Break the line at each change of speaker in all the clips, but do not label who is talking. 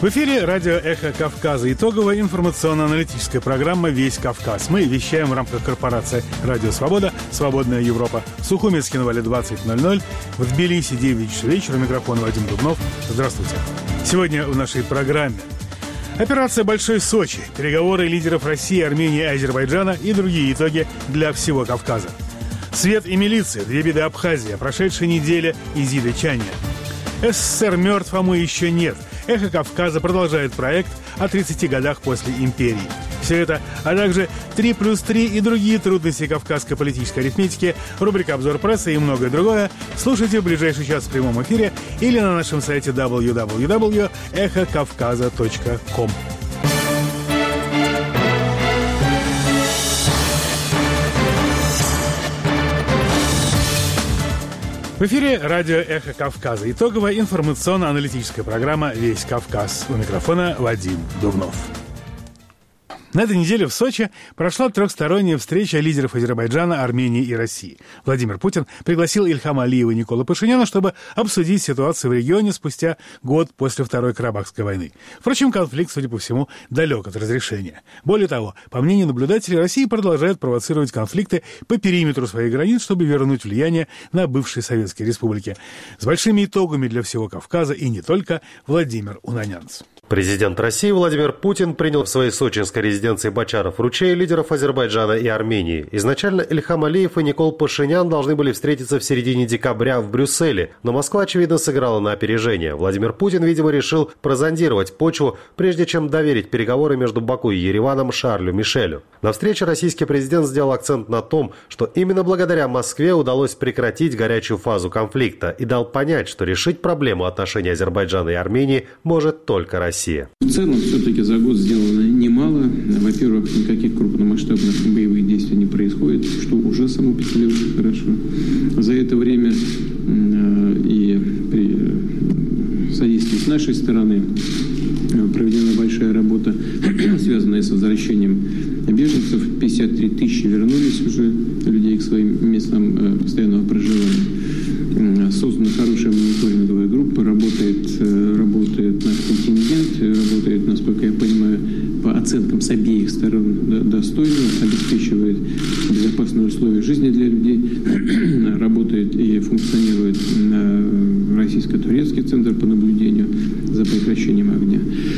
В эфире радио «Эхо Кавказа». Итоговая информационно-аналитическая программа «Весь Кавказ». Мы вещаем в рамках корпорации «Радио Свобода», «Свободная Европа». В Сухуминске на Вале 20:00, в Тбилиси 9 часов вечера. Микрофон Вадим Дубнов. Здравствуйте. Сегодня в нашей программе операция «Большой Сочи», переговоры лидеров России, Армении и Азербайджана и другие итоги для всего Кавказа. Свет и милиция, две беды Абхазии, прошедшей неделе Изиды Чаня. СССР мертв, а мы еще нет. «Эхо Кавказа» продолжает проект о 30 годах после империи. Все это, а также 3+3 и другие трудности кавказской политической арифметики, рубрика «Обзор прессы» и многое другое слушайте в ближайший час в прямом эфире или на нашем сайте www.эхокавказа.com. В эфире радио «Эхо Кавказа». Итоговая информационно-аналитическая программа «Весь Кавказ». У микрофона Вадим Дубнов. На этой неделе в Сочи прошла трехсторонняя встреча лидеров Азербайджана, Армении и России. Владимир Путин пригласил Ильхама Алиева и Николу Пашиняна, чтобы обсудить ситуацию в регионе спустя год после Второй Карабахской войны. Впрочем, конфликт, судя по всему, далек от разрешения. Более того, по мнению наблюдателей, Россия продолжает провоцировать конфликты по периметру своих границ, чтобы вернуть влияние на бывшие советские республики. С большими итогами для всего Кавказа и не только. Владимир Унанянц.
Президент России Владимир Путин принял в своей сочинской резиденции Бочаров-Ручей лидеров Азербайджана и Армении. Изначально Ильхам Алиев и Никол Пашинян должны были встретиться в середине декабря в Брюсселе, но Москва, очевидно, сыграла на опережение. Владимир Путин, видимо, решил прозондировать почву, прежде чем доверить переговоры между Баку и Ереваном Шарлю Мишелю. На встрече российский президент сделал акцент на том, что именно благодаря Москве удалось прекратить горячую фазу конфликта и дал понять, что решить проблему отношений Азербайджана и Армении может только Россия.
В целом, все-таки за год сделано немало. Во-первых, никаких крупномасштабных боевых действий не происходит, что уже само по себе очень хорошо. За это время и при содействии с нашей стороны проведена большая работа, связанная с возвращением беженцев. 53 тысячи вернулись уже людей к своим местам постоянного проживания. Создана хорошая мониторинговая группа, работает наш контингент, работает, насколько я понимаю, по оценкам с обеих сторон достойно, обеспечивает безопасные условия жизни для людей, работает и функционирует российско-турецкий центр по наблюдению за прекращением огня.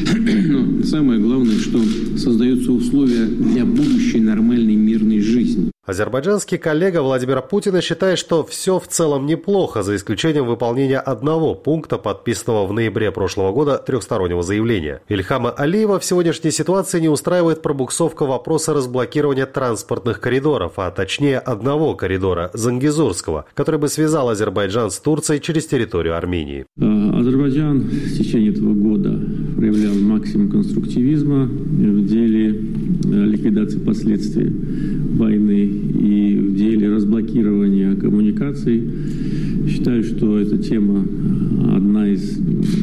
Но самое главное, что создаются условия для будущей нормальной мирной жизни.
Азербайджанский коллега Владимира Путина считает, что все в целом неплохо, за исключением выполнения одного пункта, подписанного в ноябре прошлого года трехстороннего заявления. Ильхама Алиева в сегодняшней ситуации не устраивает пробуксовка вопроса разблокирования транспортных коридоров, а точнее одного коридора, Зангезурского, который бы связал Азербайджан с Турцией через территорию Армении.
Азербайджан в течение этого года проявлял максимум конструктивизма в деле ликвидации последствий войны и в деле разблокирования коммуникаций. Считаю, что эта тема одна из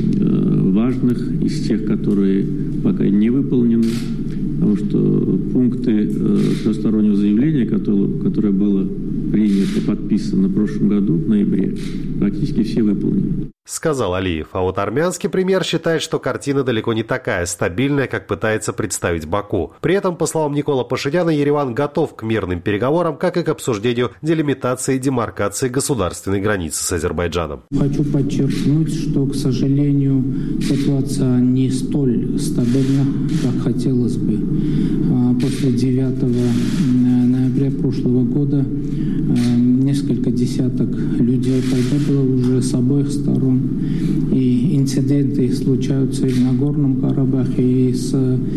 важных, из тех, которые пока не выполнены, потому что пункты трехстороннего заявления, которое было принято, подписано в прошлом году, в ноябре, практически все выполнены.
Сказал Алиев. А вот армянский премьер считает, что картина далеко не такая стабильная, как пытается представить Баку. При этом, по словам Никола Пашиняна, Ереван готов к мирным переговорам, как и к обсуждению делимитации и демаркации государственной границы с Азербайджаном.
Хочу подчеркнуть, что, к сожалению, ситуация не столь стабильна, как хотелось бы. После 9 ноября прошлого года несколько десяток людей погибло уже с обоих сторон. И инциденты случаются и в Нагорном Карабахе. И с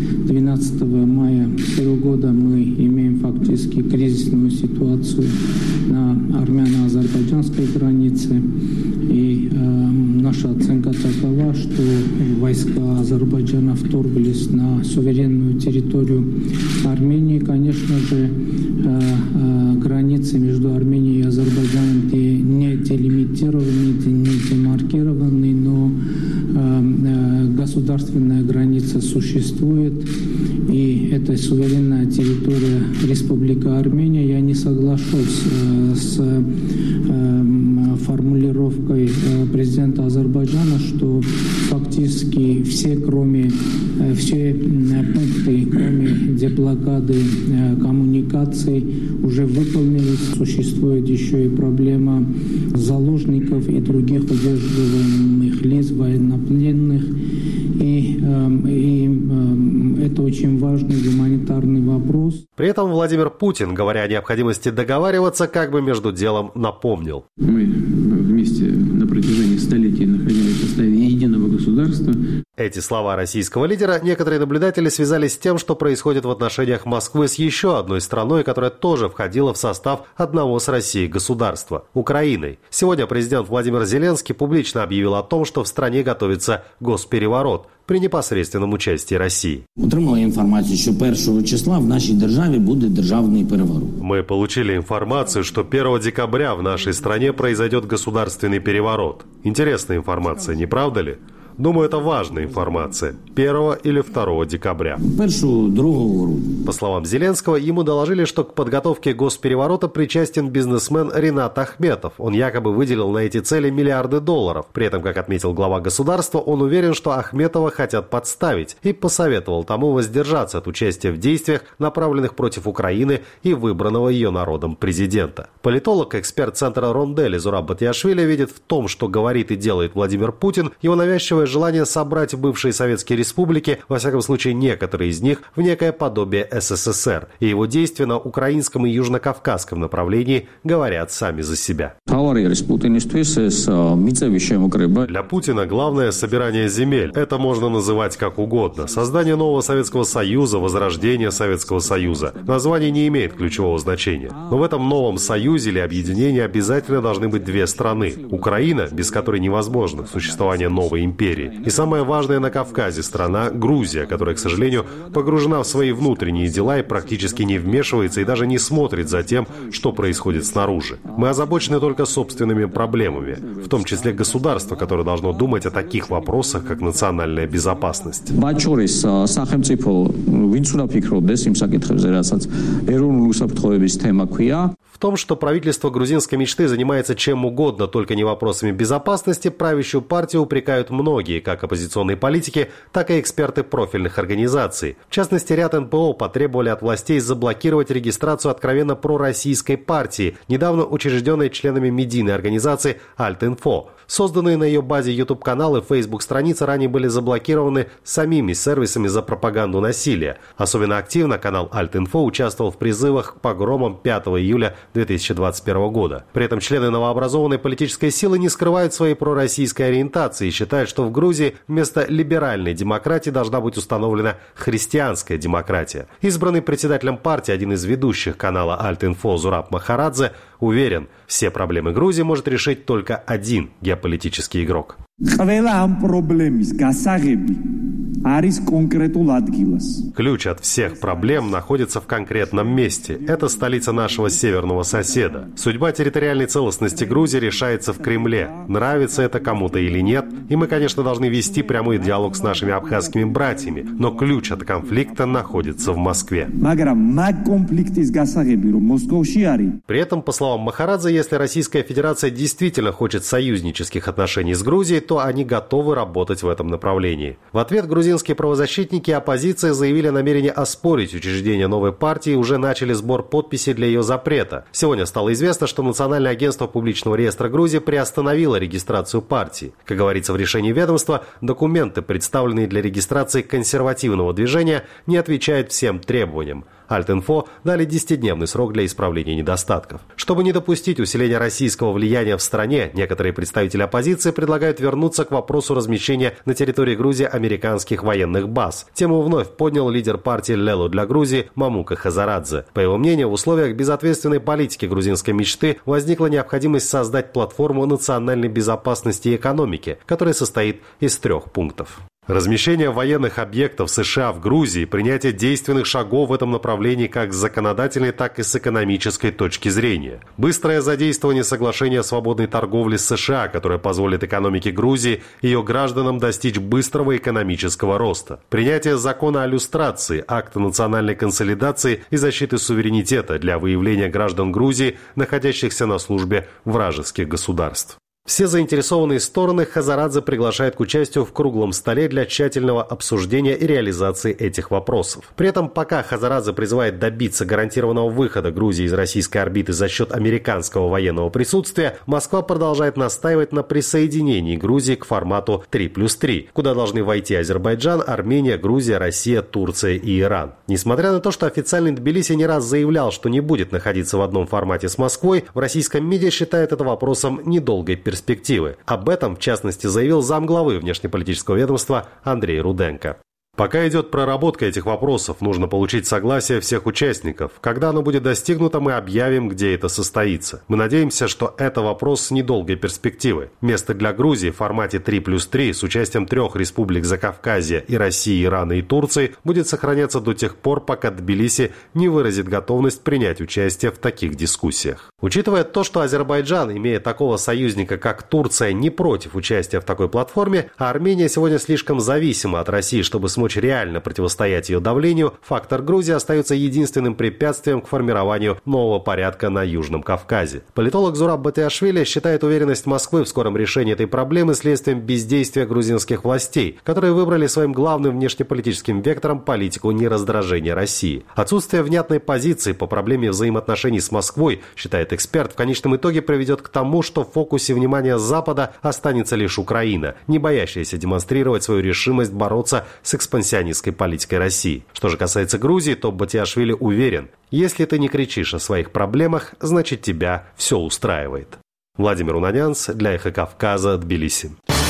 12 мая этого года мы имеем фактически кризисную ситуацию на армяно-азербайджанской границе. И наша оценка такова, что войска Азербайджана вторглись на суверенную территорию Армении. Конечно же, границы между Арменией и Азербайджаном не делимитированы, не демаркированы, но государственная граница существует, и это суверенная территория Республика Армения. Я не соглашусь с формулировкой президента Азербайджана Азербайджана, что фактически все пункты, кроме деблокады коммуникаций, уже выполнились. Существует еще и проблема заложников и других удерживаемых лиц, военнопленных. И это очень важный гуманитарный вопрос.
При этом Владимир Путин, говоря о необходимости договариваться, как бы между делом напомнил.
Мы вместе на протяжении столетий находились в составе единого государства.
Эти слова российского лидера некоторые наблюдатели связали с тем, что происходит в отношениях Москвы с еще одной страной, которая тоже входила в состав одного с Россией государства – Украиной. Сегодня президент Владимир Зеленский публично объявил о том, что в стране готовится госпереворот при непосредственном участии России.
Отримали информацию, что 1 числа в нашей державе будет державный переворот.
Мы получили информацию, что 1 декабря в нашей стране произойдет государственный переворот. Интересная информация, не правда ли? Думаю, это важная информация. 1 или 2 декабря.
1-2 грудня.
По словам Зеленского, ему доложили, что к подготовке госпереворота причастен бизнесмен Ринат Ахметов. Он якобы выделил на эти цели миллиарды долларов. При этом, как отметил глава государства, он уверен, что Ахметова хотят подставить, и посоветовал тому воздержаться от участия в действиях, направленных против Украины и выбранного ее народом президента. Политолог, эксперт центра Рондель Зураб Батиашвили видит в том, что говорит и делает Владимир Путин, его навязчивое желание собрать бывшие советские республики, во всяком случае некоторые из них, в некое подобие СССР. И его действия на украинском и южнокавказском направлении говорят сами за себя. Для Путина главное собирание земель. Это можно называть как угодно. Создание нового Советского Союза, возрождение Советского Союза. Название не имеет ключевого значения. Но в этом новом союзе или объединении обязательно должны быть две страны. Украина, без которой невозможно существование новой империи. И самое важное на Кавказе страна Грузия, которая, к сожалению, погружена в свои внутренние дела и практически не вмешивается и даже не смотрит за тем, что происходит снаружи. Мы озабочены только собственными проблемами, в том числе государство, которое должно думать о таких вопросах, как национальная безопасность. В том, что правительство грузинской мечты занимается чем угодно, только не вопросами безопасности, правящую партию упрекают многие, как оппозиционные политики, так и эксперты профильных организаций. В частности, ряд НПО потребовали от властей заблокировать регистрацию откровенно пророссийской партии, недавно учрежденной членами медийной организации Альт-Инфо. Созданные на ее базе YouTube-каналы и Facebook-страницы ранее были заблокированы самими сервисами за пропаганду насилия. Особенно активно канал Альт-Инфо участвовал в призывах к погромам 5 июля 2021 года. При этом члены новообразованной политической силы не скрывают своей пророссийской ориентации и считают, что в Грузии вместо либеральной демократии должна быть установлена христианская демократия. Избранный председателем партии, один из ведущих канала Альт-Инфо Зураб Махарадзе, уверен, все проблемы Грузии может решить только один геополитический игрок. Ключ от всех проблем находится в конкретном месте. Это столица нашего северного соседа. Судьба территориальной целостности Грузии решается в Кремле. Нравится это кому-то или нет. И мы, конечно, должны вести прямой диалог с нашими абхазскими братьями. Но ключ от конфликта находится в Москве. При этом, по словам Махарадзе, если Российская Федерация действительно хочет союзнических отношений с Грузией, то они готовы работать в этом направлении. В ответ грузинские правозащитники и оппозиция заявили о намерении оспорить учреждение новой партии и уже начали сбор подписей для ее запрета. Сегодня стало известно, что Национальное агентство публичного реестра Грузии приостановило регистрацию партии. Как говорится в решении ведомства, документы, представленные для регистрации консервативного движения, не отвечают всем требованиям. Альт-Инфо дали 10-дневный срок для исправления недостатков. Чтобы не допустить усиления российского влияния в стране, некоторые представители оппозиции предлагают вернуться к вопросу размещения на территории Грузии американских военных баз. Тему вновь поднял лидер партии «Лелу для Грузии» Мамука Хазарадзе. По его мнению, в условиях безответственной политики грузинской мечты возникла необходимость создать платформу национальной безопасности и экономики, которая состоит из 3 пунктов. Размещение военных объектов США в Грузии, принятие действенных шагов в этом направлении как с законодательной, так и с экономической точки зрения. Быстрое задействование соглашения о свободной торговле с США, которое позволит экономике Грузии и ее гражданам достичь быстрого экономического роста. Принятие закона о люстрации, акта национальной консолидации и защиты суверенитета для выявления граждан Грузии, находящихся на службе вражеских государств. Все заинтересованные стороны Хазарадзе приглашает к участию в круглом столе для тщательного обсуждения и реализации этих вопросов. При этом, пока Хазарадзе призывает добиться гарантированного выхода Грузии из российской орбиты за счет американского военного присутствия, Москва продолжает настаивать на присоединении Грузии к формату 3+3, куда должны войти Азербайджан, Армения, Грузия, Россия, Турция и Иран. Несмотря на то, что официальный Тбилиси не раз заявлял, что не будет находиться в одном формате с Москвой, в российском МИДе считают это вопросом недолгой перспективы. Об этом, в частности, заявил замглавы внешнеполитического ведомства Андрей Руденко. Пока идет проработка этих вопросов, нужно получить согласие всех участников. Когда оно будет достигнуто, мы объявим, где это состоится. Мы надеемся, что это вопрос с недолгой перспективы. Место для Грузии в формате 3+3 с участием 3 республик Закавказья и России, Ирана и Турции будет сохраняться до тех пор, пока Тбилиси не выразит готовность принять участие в таких дискуссиях. Учитывая то, что Азербайджан, имея такого союзника, как Турция, не против участия в такой платформе, а Армения сегодня слишком зависима от России, чтобы смочь реально противостоять ее давлению, фактор Грузии остается единственным препятствием к формированию нового порядка на Южном Кавказе. Политолог Зураб Батиашвили считает уверенность Москвы в скором решении этой проблемы следствием бездействия грузинских властей, которые выбрали своим главным внешнеполитическим вектором политику нераздражения России. Отсутствие внятной позиции по проблеме взаимоотношений с Москвой, считает эксперт, в конечном итоге приведет к тому, что в фокусе внимания Запада останется лишь Украина, не боящаяся демонстрировать свою решимость бороться с экспансионистской политикой России. Что же касается Грузии, то Батиашвили уверен, если ты не кричишь о своих проблемах, значит тебя все устраивает. Владимир Унанянц для Эхо Кавказа, Тбилиси.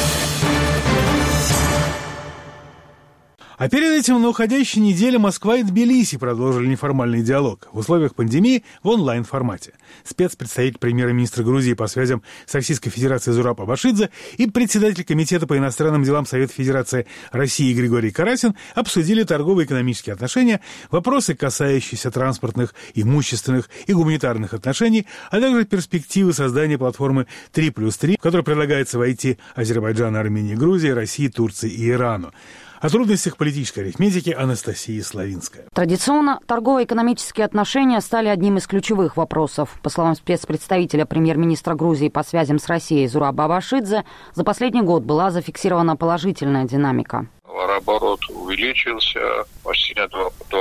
А перед этим на уходящей неделе Москва и Тбилиси продолжили неформальный диалог в условиях пандемии в онлайн-формате. Спецпредставитель премьер-министра Грузии по связям с Российской Федерацией Зураб Абашидзе и председатель Комитета по иностранным делам Совета Федерации России Григорий Карасин обсудили торгово-экономические отношения, вопросы, касающиеся транспортных, имущественных и гуманитарных отношений, а также перспективы создания платформы 3+3, в которой предлагается войти Азербайджану, Армении, Грузии, России, Турции и Ирану. О трудностях политической арифметики Анастасия Славинская.
Традиционно торгово-экономические отношения стали одним из ключевых вопросов. По словам спецпредставителя премьер-министра Грузии по связям с Россией Зураба Абашидзе, за последний год была зафиксирована положительная динамика.
Товарооборот увеличился почти на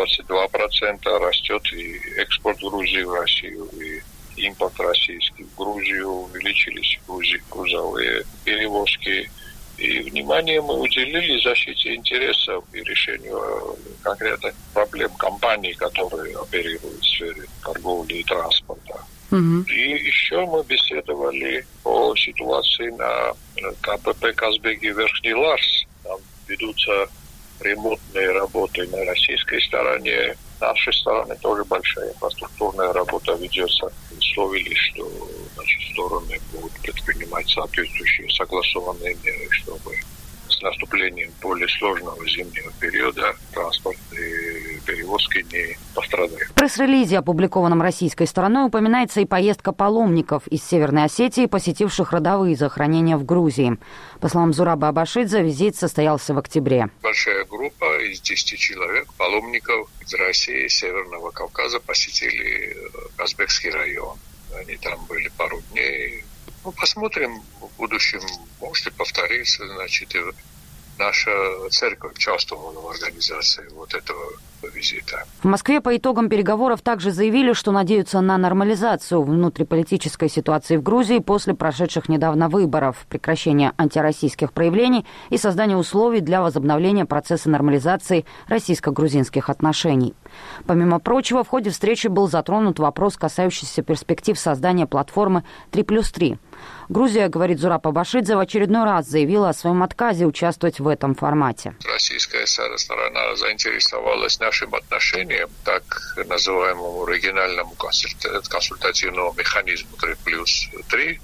22%, растет и экспорт Грузии в Россию, и импорт российский в Грузию, увеличились грузовые перевозки. И внимание мы уделили защите интересов и решению конкретных проблем компаний, которые оперируют в сфере торговли и транспорта. И еще мы беседовали о ситуации на КПП Казбеги Верхний Ларс. Там ведутся ремонтные работы на российской стороне. С нашей стороны тоже большая инфраструктурная работа ведется. Условились, что стороны будут предпринимать соответствующие согласованные меры, чтобы с наступлением более сложного зимнего периода транспортные перевозки не пострадали.
В пресс-релизе, опубликованном российской стороной, упоминается и поездка паломников из Северной Осетии, посетивших родовые захоронения в Грузии. По словам Зураба Абашидзе, визит состоялся в октябре.
Большая группа из 10 человек, паломников из России и Северного Кавказа, посетили Казбекский район. Они там были пару дней. Ну, посмотрим в будущем, может и повторится, значит, и наша церковь участвовала в организации вот этого визита.
В Москве по итогам переговоров также заявили, что надеются на нормализацию внутриполитической ситуации в Грузии после прошедших недавно выборов, прекращения антироссийских проявлений и создания условий для возобновления процесса нормализации российско-грузинских отношений. Помимо прочего, в ходе встречи был затронут вопрос, касающийся перспектив создания платформы 3+3. Грузия, говорит Зураб Абашидзе, в очередной раз заявила о своем отказе участвовать в этом формате.
Российская сторона заинтересовалась нашим отношением, так называемому региональному консультативному механизму 3+3,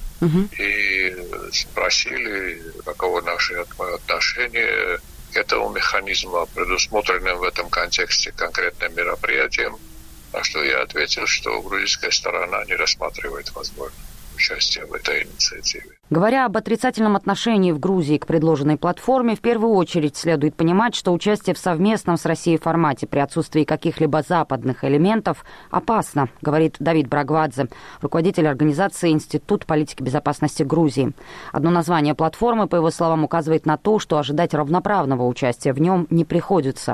и спросили, каково наше отношение к этому механизму, предусмотренным в этом контексте конкретным мероприятием, на что я ответил, что грузинская сторона не рассматривает возможность участия в этой инициативе.
Говоря об отрицательном отношении в Грузии к предложенной платформе, в первую очередь следует понимать, что участие в совместном с Россией формате при отсутствии каких-либо западных элементов опасно, говорит Давид Брагвадзе, руководитель организации «Институт политики безопасности Грузии». Одно название платформы, по его словам, указывает на то, что ожидать равноправного участия в нем не приходится.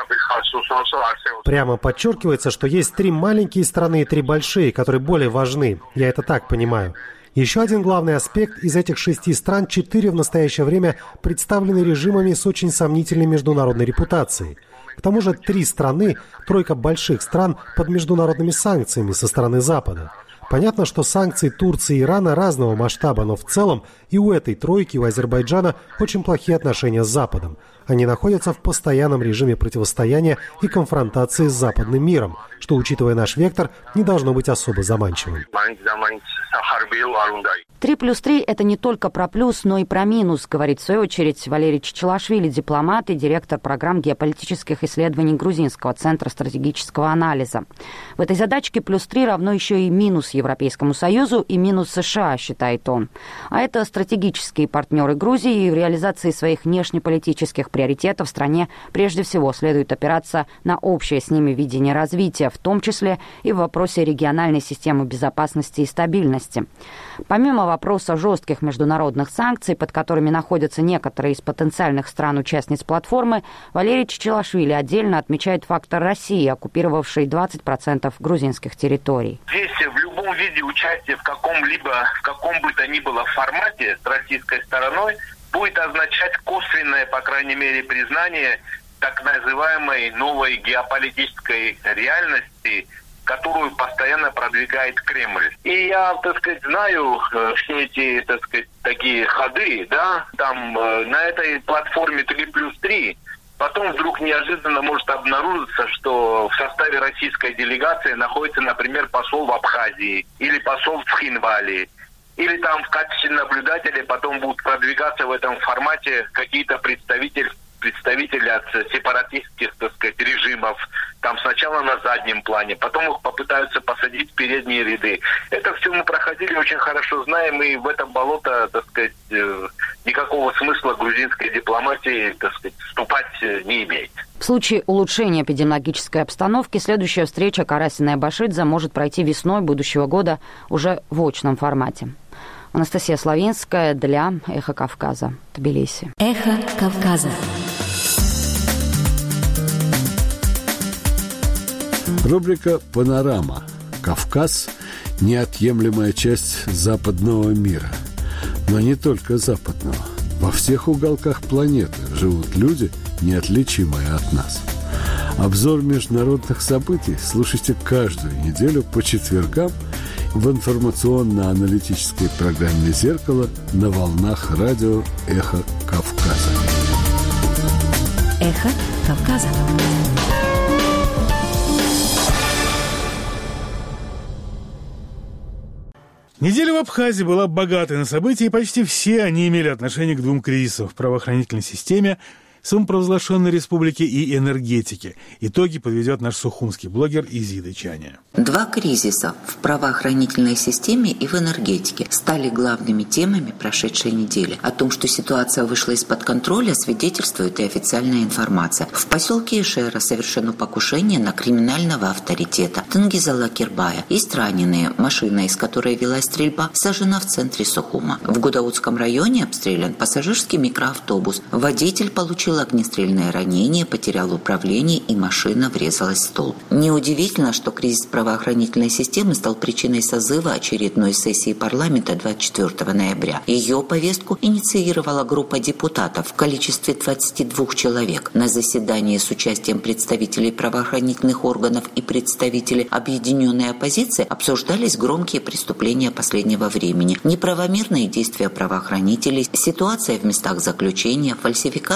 Прямо подчеркивается, что есть 3 маленькие страны и 3 большие, которые более важны. Я это так понимаю. Еще один главный аспект: из этих 6 стран 4 в настоящее время представлены режимами с очень сомнительной международной репутацией. К тому же 3 страны, 3 больших стран под международными санкциями со стороны Запада. Понятно, что санкции Турции и Ирана разного масштаба, но в целом и у этой тройки, у Азербайджана, очень плохие отношения с Западом. Они находятся в постоянном режиме противостояния и конфронтации с западным миром, что, учитывая наш вектор, не должно быть особо заманчивым.
3+3 – это не только про плюс, но и про минус, говорит в свою очередь Валерий Чичилашвили, дипломат и директор программ геополитических исследований Грузинского центра стратегического анализа. В этой задачке +3 равно еще и минус Европейскому Союзу и минус США, считает он. А это стратегические партнеры Грузии, и в реализации своих внешнеполитических приоритетов в стране прежде всего следует опираться на общее с ними видение развития, в том числе и в вопросе региональной системы безопасности и стабильности. Помимо вопроса жестких международных санкций, под которыми находятся некоторые из потенциальных стран-участниц платформы, Валерий Чичилашвили отдельно отмечает фактор России, оккупировавшей 20% грузинских территорий.
Здесь в любом виде участия в каком бы то ни было формате с российской стороной будет означать косвенное, по крайней мере, признание так называемой новой геополитической реальности, которую постоянно продвигает Кремль. И я, знаю все эти, такие ходы, да, там на этой платформе 3+3, потом вдруг неожиданно может обнаружиться, что в составе российской делегации находится, например, посол в Абхазии или посол в Цхинвале. Или там в качестве наблюдателя потом будут продвигаться в этом формате какие-то представители от сепаратистских, режимов, там сначала на заднем плане, потом их попытаются посадить в передние ряды. Это все мы проходили, очень хорошо знаем, и в это болото, никакого смысла грузинской дипломатии, вступать не имеет.
В случае улучшения эпидемиологической обстановки следующая встреча Карасина и Башидзе может пройти весной будущего года уже в очном формате. Анастасия Славинская для «Эхо Кавказа», Тбилиси.
«Эхо Кавказа».
Рубрика «Панорама». Кавказ – неотъемлемая часть западного мира. Но не только западного. Во всех уголках планеты живут люди, неотличимые от нас. Обзор международных событий слушайте каждую неделю по четвергам в информационно-аналитической программе «Зеркало» на волнах радио «Эхо Кавказа».
«Эхо Кавказа».
Неделя в Абхазии была богатой на события, и почти все они имели отношение к 2 кризисам в правоохранительной системе, самопровозглашенной республике и энергетике. Итоги подведет наш сухумский блогер Изида Чаня.
2 кризиса в правоохранительной системе и в энергетике стали главными темами прошедшей недели. О том, что ситуация вышла из-под контроля, свидетельствует и официальная информация. В поселке Ишера совершено покушение на криминального авторитета Тенгизала Кирбая. Есть раненые. Машина, из которой велась стрельба, сожжена в центре Сухума. В Гудаутском районе обстрелян пассажирский микроавтобус. Водитель получил огнестрельное ранение, потерял управление, и машина врезалась в столб. Неудивительно, что кризис правоохранительной системы стал причиной созыва очередной сессии парламента 24 ноября. Ее повестку инициировала группа депутатов в количестве 22 человек. На заседании с участием представителей правоохранительных органов и представителей объединенной оппозиции обсуждались громкие преступления последнего времени, неправомерные действия правоохранителей, ситуация в местах заключения, фальсификация уголовных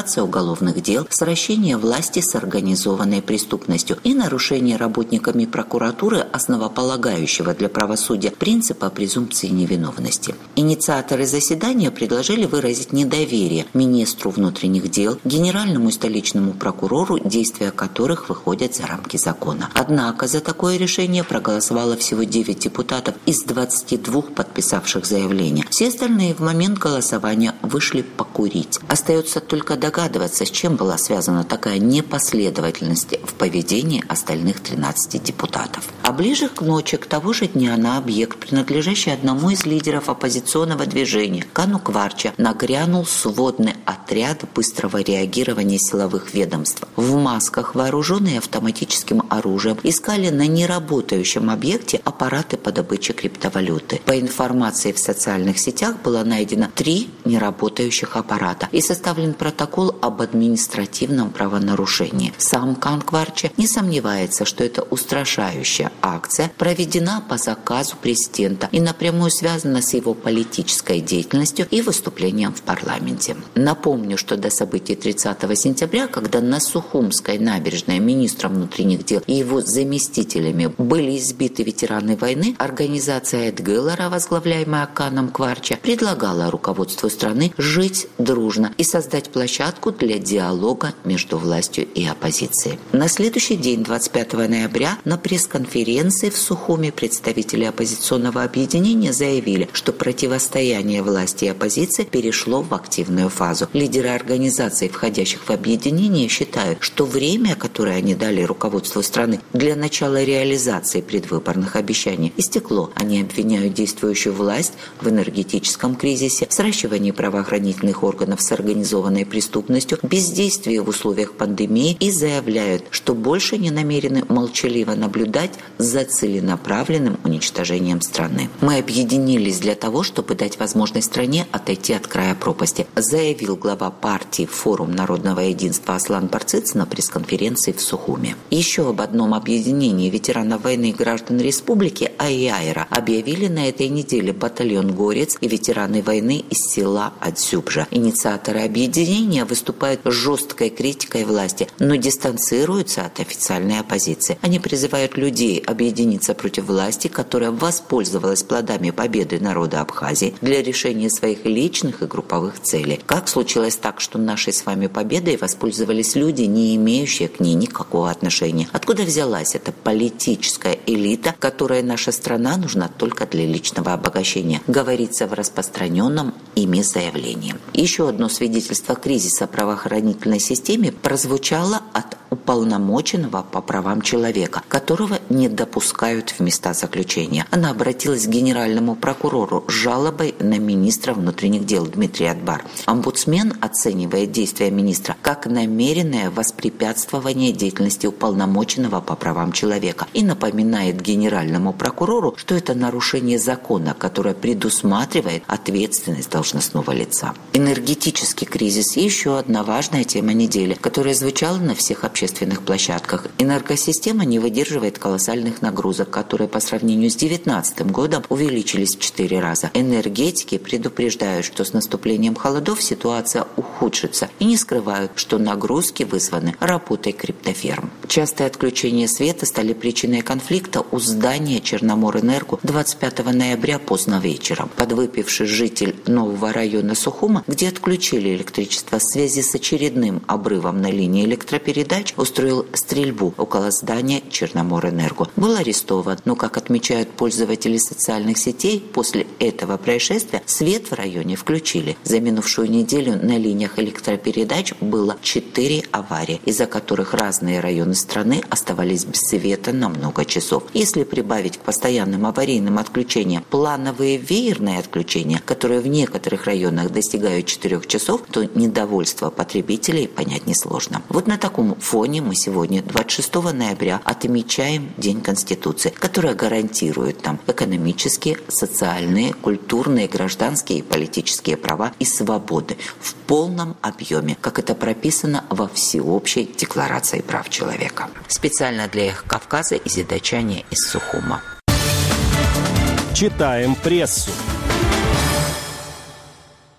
уголовных дел, сращение власти с организованной преступностью и нарушение работниками прокуратуры основополагающего для правосудия принципа презумпции невиновности. Инициаторы заседания предложили выразить недоверие министру внутренних дел, генеральному и столичному прокурору, действия которых выходят за рамки закона. Однако за такое решение проголосовало всего 9 депутатов из 22 подписавших заявление. Все остальные в момент голосования вышли покурить. Остается только догадываться, с чем была связана такая непоследовательность в поведении остальных 13 депутатов. А ближе к ночи того же дня на объект, принадлежащий одному из лидеров оппозиционного движения, Кану Кварча, нагрянул сводный отряд быстрого реагирования силовых ведомств. В масках, вооруженные автоматическим оружием, искали на неработающем объекте аппараты по добыче криптовалюты. По информации в социальных сетях было найдено 3 неработающих аппарата и составлен протокол об административном правонарушении. Сам Кан Кварча не сомневается, что эта устрашающая акция проведена по заказу президента и напрямую связана с его политической деятельностью и выступлением в парламенте. Напомню, что до событий 30 сентября, когда на Сухумской набережной министром внутренних дел и его заместителями были избиты ветераны войны, организация Эдгеллера, возглавляемая Каном Кварча, предлагала руководству страны жить дружно и создать площадку для диалога между властью и оппозицией. На следующий день, 25 ноября, на пресс-конференции в Сухуме представители оппозиционного объединения заявили, что противостояние власти и оппозиции перешло в активную фазу. Лидеры организаций, входящих в объединение, считают, что время, которое они дали руководству страны для начала реализации предвыборных обещаний, истекло. Они обвиняют действующую власть в энергетическом кризисе, в сращивании правоохранительных органов с организованной преступностью, бездействии в условиях пандемии и заявляют, что больше не намерены молчаливо наблюдать за целенаправленным уничтожением страны. «Мы объединились для того, чтобы дать возможность стране отойти от края пропасти», заявил глава партии «Форум народного единства» Аслан Барциц на пресс-конференции в Сухуме. Еще об одном объединении ветеранов войны и граждан республики Айайра объявили на этой неделе батальон «Горец» и ветераны войны из села Адзюбжа. Инициаторы объединения выступают с жесткой критикой власти, но дистанцируются от официальной оппозиции. Они призывают людей объединиться против власти, которая воспользовалась плодами победы народа Абхазии для решения своих личных и групповых целей. Как случилось так, что нашей с вами победой воспользовались люди, не имеющие к ней никакого отношения? Откуда взялась эта политическая элита, которой наша страна нужна только для личного обогащения? Говорится в распространенном ими заявлении. Еще одно свидетельство кризиса правоохранительной системы прозвучало от уполномоченного по правам человека, которого не допускают в места заключения. Она обратилась к генеральному прокурору с жалобой на министра внутренних дел Дмитрия Атбар. Омбудсмен оценивает действия министра как намеренное воспрепятствование деятельности уполномоченного по правам человека и напоминает генеральному прокурору, что это нарушение закона, которое предусматривает ответственность должностного лица. Энергетический кризис – еще одна важная тема недели, которая звучала на всех общественных площадках. Энергосистема не выдерживает колоссальных нагрузок, которые по сравнению с 2019 годом увеличились в 4 раза. Энергетики предупреждают, что с наступлением холодов ситуация ухудшится и не скрывают, что нагрузки вызваны работой криптоферм. Частые отключения света стали причиной конфликта у здания Черноморэнерго 25 ноября поздно вечером. Подвыпивший житель нового района Сухума, где отключили электричество в связи с очередным обрывом на линии электропередач, устроил стрельбу около здания Черноморэнерго. Был арестован, но, как отмечают пользователи социальных сетей, после этого происшествия свет в районе включили. За минувшую неделю на линиях электропередач было 4 аварии, из-за которых разные районы страны оставались без света на много часов. Если прибавить к постоянным аварийным отключениям плановые веерные отключения, которые в некоторых районах достигают 4 часов, то недовольство потребителей понять несложно. Вот на таком фоне мы сегодня, 26 ноября, отмечаем День Конституции, которая гарантирует нам экономические, социальные, культурные, гражданские и политические права и свободы в полном объеме, как это прописано во Всеобщей декларации прав человека. Специально для «Эхо Кавказа» Изида Чани из Сухума.
Читаем прессу.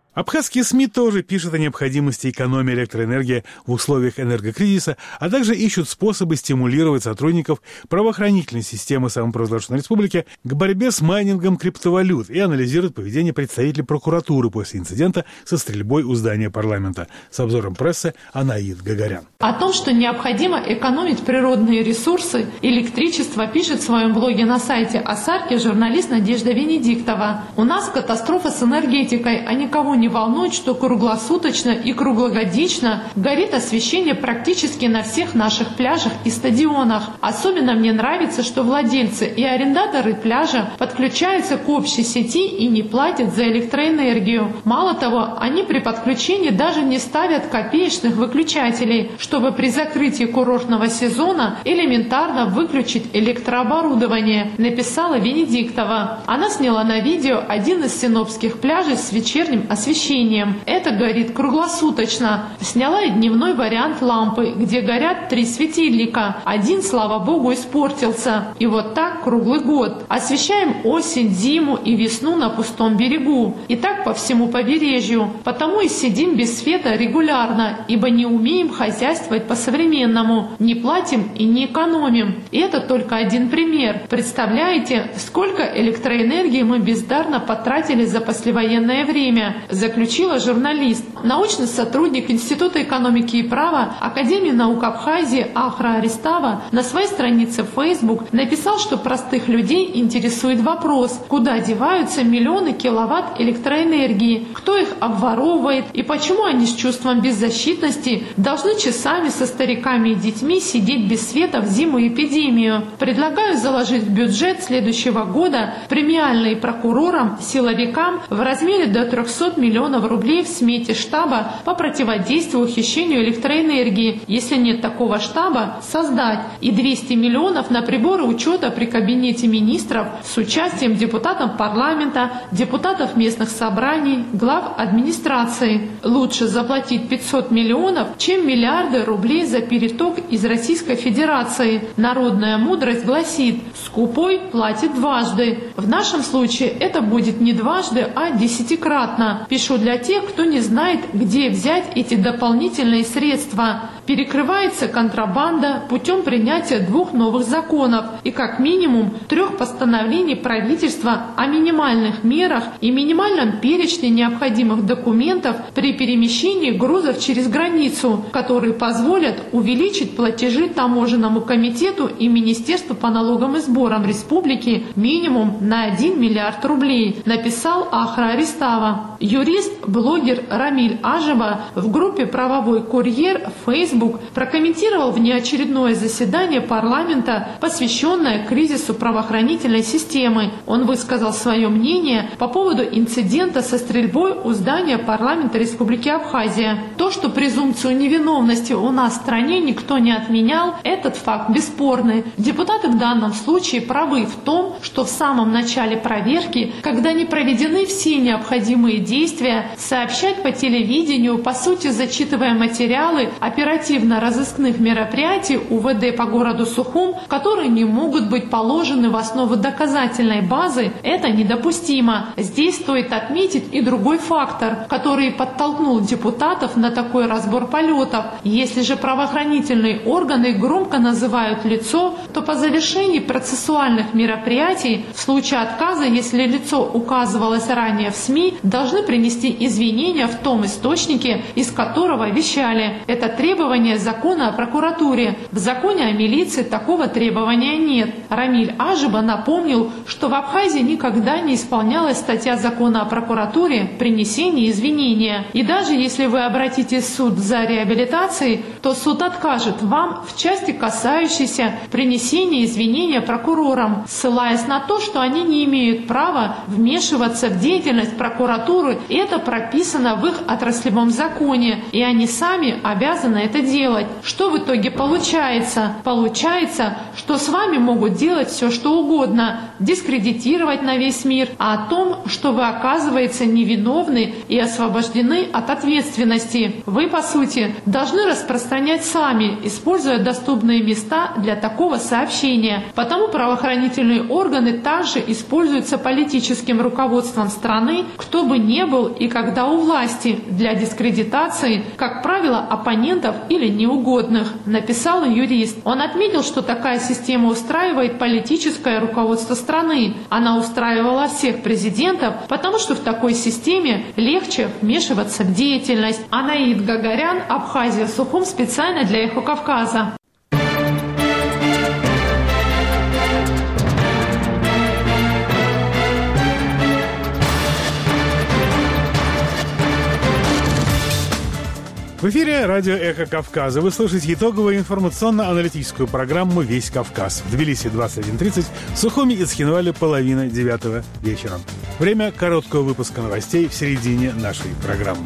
Абхазские СМИ тоже пишут о необходимости экономии электроэнергии в условиях энергокризиса, а также ищут способы стимулировать сотрудников правоохранительной системы самопровозглашенной республики к борьбе с майнингом криптовалют и анализируют поведение представителей прокуратуры после инцидента со стрельбой у здания парламента. С обзором прессы Анаид Гагарян.
О том, что необходимо экономить природные ресурсы, электричество, пишет в своем блоге на сайте Асарки журналист Надежда Венедиктова. У нас катастрофа с энергетикой, а никого не волнует, что круглосуточно и круглогодично горит освещение практически на всех наших пляжах и стадионах. Особенно мне нравится, что владельцы и арендаторы пляжа подключаются к общей сети и не платят за электроэнергию. Мало того, они при подключении даже не ставят копеечных выключателей, чтобы при закрытии курортного сезона элементарно выключить электрооборудование, написала Венедиктова. Она сняла на видео один из синопских пляжей с вечерним освещением. Это горит круглосуточно. Сняла и дневной вариант лампы, где горят 3 светильника. Один, слава богу, испортился. И вот так круглый год. Освещаем осень, зиму и весну на пустом берегу. И так по всему побережью. Потому и сидим без света регулярно, ибо не умеем хозяйствовать по-современному. Не платим и не экономим. И это только один пример. Представляете, сколько электроэнергии мы бездарно потратили за послевоенное время, заключила журналист. Научный сотрудник Института экономики и права Академии наук Абхазии Ахра Аристава на своей странице в Facebook написал, что простых людей интересует вопрос, куда деваются миллионы киловатт электроэнергии, кто их обворовывает и почему они с чувством беззащитности должны часами со стариками и детьми сидеть без света в зиму и эпидемию. Предлагаю заложить в бюджет следующего года премиальные прокурорам, силовикам в размере до 300 миллионов рублей в смете штаба по противодействию ухищрению электроэнергии. Если нет такого штаба, создать. И 200 миллионов на приборы учета при кабинете министров с участием депутатов парламента, депутатов местных собраний, глав администрации. Лучше заплатить 500 миллионов, чем миллиарды рублей за переток из Российской Федерации. Народная мудрость гласит: скупой платит дважды. В нашем случае это будет не дважды, а 10-кратно. Пишу для тех, кто не знает, где взять эти дополнительные средства. Перекрывается контрабанда путем принятия 2 новых законов и как минимум 3 постановлений правительства о минимальных мерах и минимальном перечне необходимых документов при перемещении грузов через границу, которые позволят увеличить платежи Таможенному комитету и Министерству по налогам и сборам республики минимум на 1 миллиард рублей, написал Ахра Аристава. Юрист, блогер Рамиль Ажеба в группе «Правовой курьер» в Facebook прокомментировал внеочередное заседание парламента, посвященное кризису правоохранительной системы. Он высказал свое мнение по поводу инцидента со стрельбой у здания парламента Республики Абхазия. То, что презумпцию невиновности у нас в стране никто не отменял, этот факт бесспорный. Депутаты в данном случае правы в том, что в самом начале проверки, когда не проведены все необходимые действия, сообщать по телевидению, по сути зачитывая материалы оперативно-розыскных мероприятий УВД по городу Сухум, которые не могут быть положены в основу доказательной базы, это недопустимо. Здесь стоит отметить и другой фактор, который подтолкнул депутатов на такой разбор полетов. Если же правоохранительные органы громко называют лицо, то по завершении процессуальных мероприятий, в случае отказа, если лицо указывалось ранее в СМИ, должны принести извинения в том источнике, из которого вещали. Это требование закона о прокуратуре. В законе о милиции такого требования нет. Рамиль Ажеба напомнил, что в Абхазии никогда не исполнялась статья закона о прокуратуре «Принесение извинения». И даже если вы обратитесь в суд за реабилитацией, то суд откажет вам в части, касающейся принесения извинения прокурорам, ссылаясь на то, что они не имеют права вмешиваться в деятельность прокуратуры, и это прописано в их отраслевом законе, и они сами обязаны это это делать. Что в итоге получается? Получается, что с вами могут делать все, что угодно, дискредитировать на весь мир, а о том, что вы, оказывается, невиновны и освобождены от ответственности. Вы, по сути, должны распространять сами, используя доступные места для такого сообщения. Потому правоохранительные органы также используются политическим руководством страны, кто бы ни был и когда у власти, для дискредитации, как правило, оппонентов или неугодных, написал юрист. Он отметил, что такая система устраивает политическое руководство страны. Она устраивала всех президентов, потому что в такой системе легче вмешиваться в деятельность. Анаид Гагарян, Абхазия, Сухум, специально для «Эхо Кавказа».
В эфире радио «Эхо Кавказа». Вы слушаете итоговую информационно-аналитическую программу «Весь Кавказ». В Тбилиси 21:30, в Сухуми и Цхинвале 8:30 вечера. Время короткого выпуска новостей в середине нашей программы.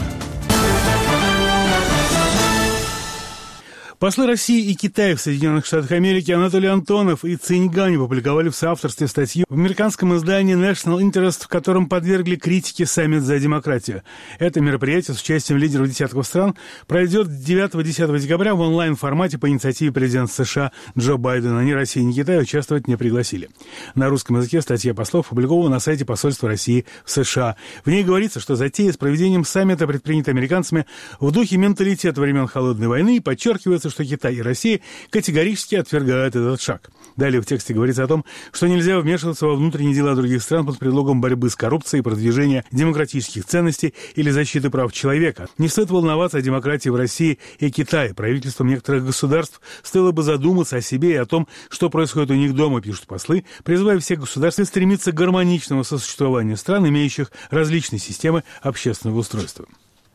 Послы России и Китая в Соединенных Штатах Америки Анатолий Антонов и Цинь Гань опубликовали в соавторстве статью в американском издании National Interest, в котором подвергли критике саммит за демократию. Это мероприятие с участием лидеров десятков стран пройдет 9-10 декабря в онлайн-формате по инициативе президента США Джо Байдена. Ни Россия, ни Китай участвовать не пригласили. На русском языке статья послов опубликована на сайте посольства России в США. В ней говорится, что затея с проведением саммита предпринята американцами в духе менталитета времен Холодной войны и подчеркивается, что Китай и Россия категорически отвергают этот шаг. Далее в тексте говорится о том, что нельзя вмешиваться во внутренние дела других стран под предлогом борьбы с коррупцией, продвижения демократических ценностей или защиты прав человека. Не стоит волноваться о демократии в России и Китае. Правительствам некоторых государств стоило бы задуматься о себе и о том, что происходит у них дома, пишут послы, призывая всех государств стремиться к гармоничному сосуществованию стран, имеющих различные системы общественного устройства.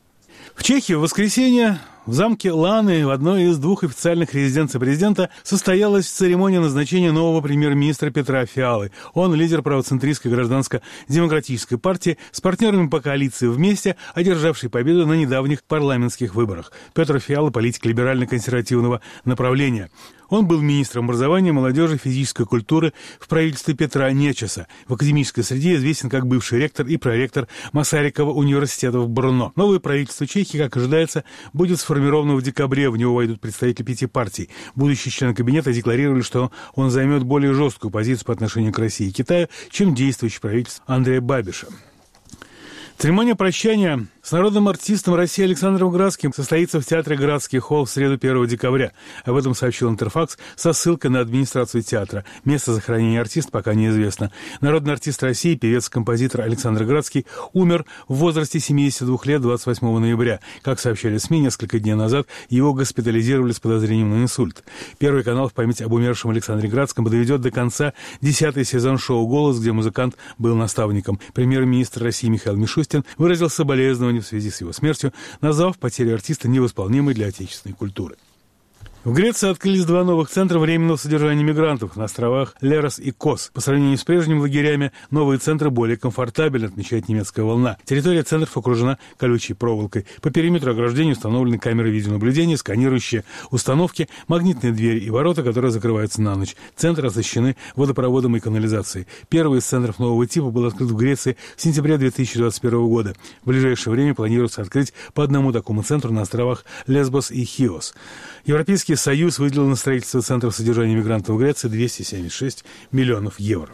В Чехии в воскресенье в замке Ланы, в одной из двух официальных резиденций президента, состоялась церемония назначения нового премьер-министра Петра Фиалы. Он лидер правоцентристской гражданско-демократической партии с партнерами по коалиции «Вместе», одержавший победу на недавних парламентских выборах. Петр Фиала – политик либерально-консервативного направления. Он был министром образования, молодежи и физической культуры в правительстве Петра Нечеса. В академической среде известен как бывший ректор и проректор Масарикова университета в Брно. Новое правительство Чехии, как ожидается, будет сформировано в декабре. В него войдут представители 5 партий. Будущие члены кабинета декларировали, что он займет более жесткую позицию по отношению к России и Китаю, чем действующее правительство Андрея Бабиша. Церемония прощания с народным артистом России Александром Градским состоится в театре «Градский холл» в среду 1 декабря. Об этом сообщил Интерфакс со ссылкой на администрацию театра. Место захоронения артиста пока неизвестно. Народный артист России, певец-композитор Александр Градский, умер в возрасте 72 лет 28 ноября. Как сообщали СМИ, несколько дней назад его госпитализировали с подозрением на инсульт. Первый канал в память об умершем Александре Градском доведет до конца 10-й сезон шоу «Голос», где музыкант был наставником. Премьер-министр России Михаил Мишустин выразил соболезнования в связи с его смертью, назвав потерю артиста невосполнимой для отечественной культуры. В Греции открылись 2 новых центра временного содержания мигрантов на островах Лерос и Кос. По сравнению с прежними лагерями, новые центры более комфортабельны, отмечает немецкая волна. Территория центров окружена колючей проволокой. По периметру ограждения установлены камеры видеонаблюдения, сканирующие установки, магнитные двери и ворота, которые закрываются на ночь. Центры оснащены водопроводом и канализацией. Первый из центров нового типа был открыт в Греции в сентябре 2021 года. В ближайшее время планируется открыть по одному такому центру на островах Лесбос и Хиос. Европейский Союз выделил на строительство центров содержания мигрантов в Греции 276 миллионов евро.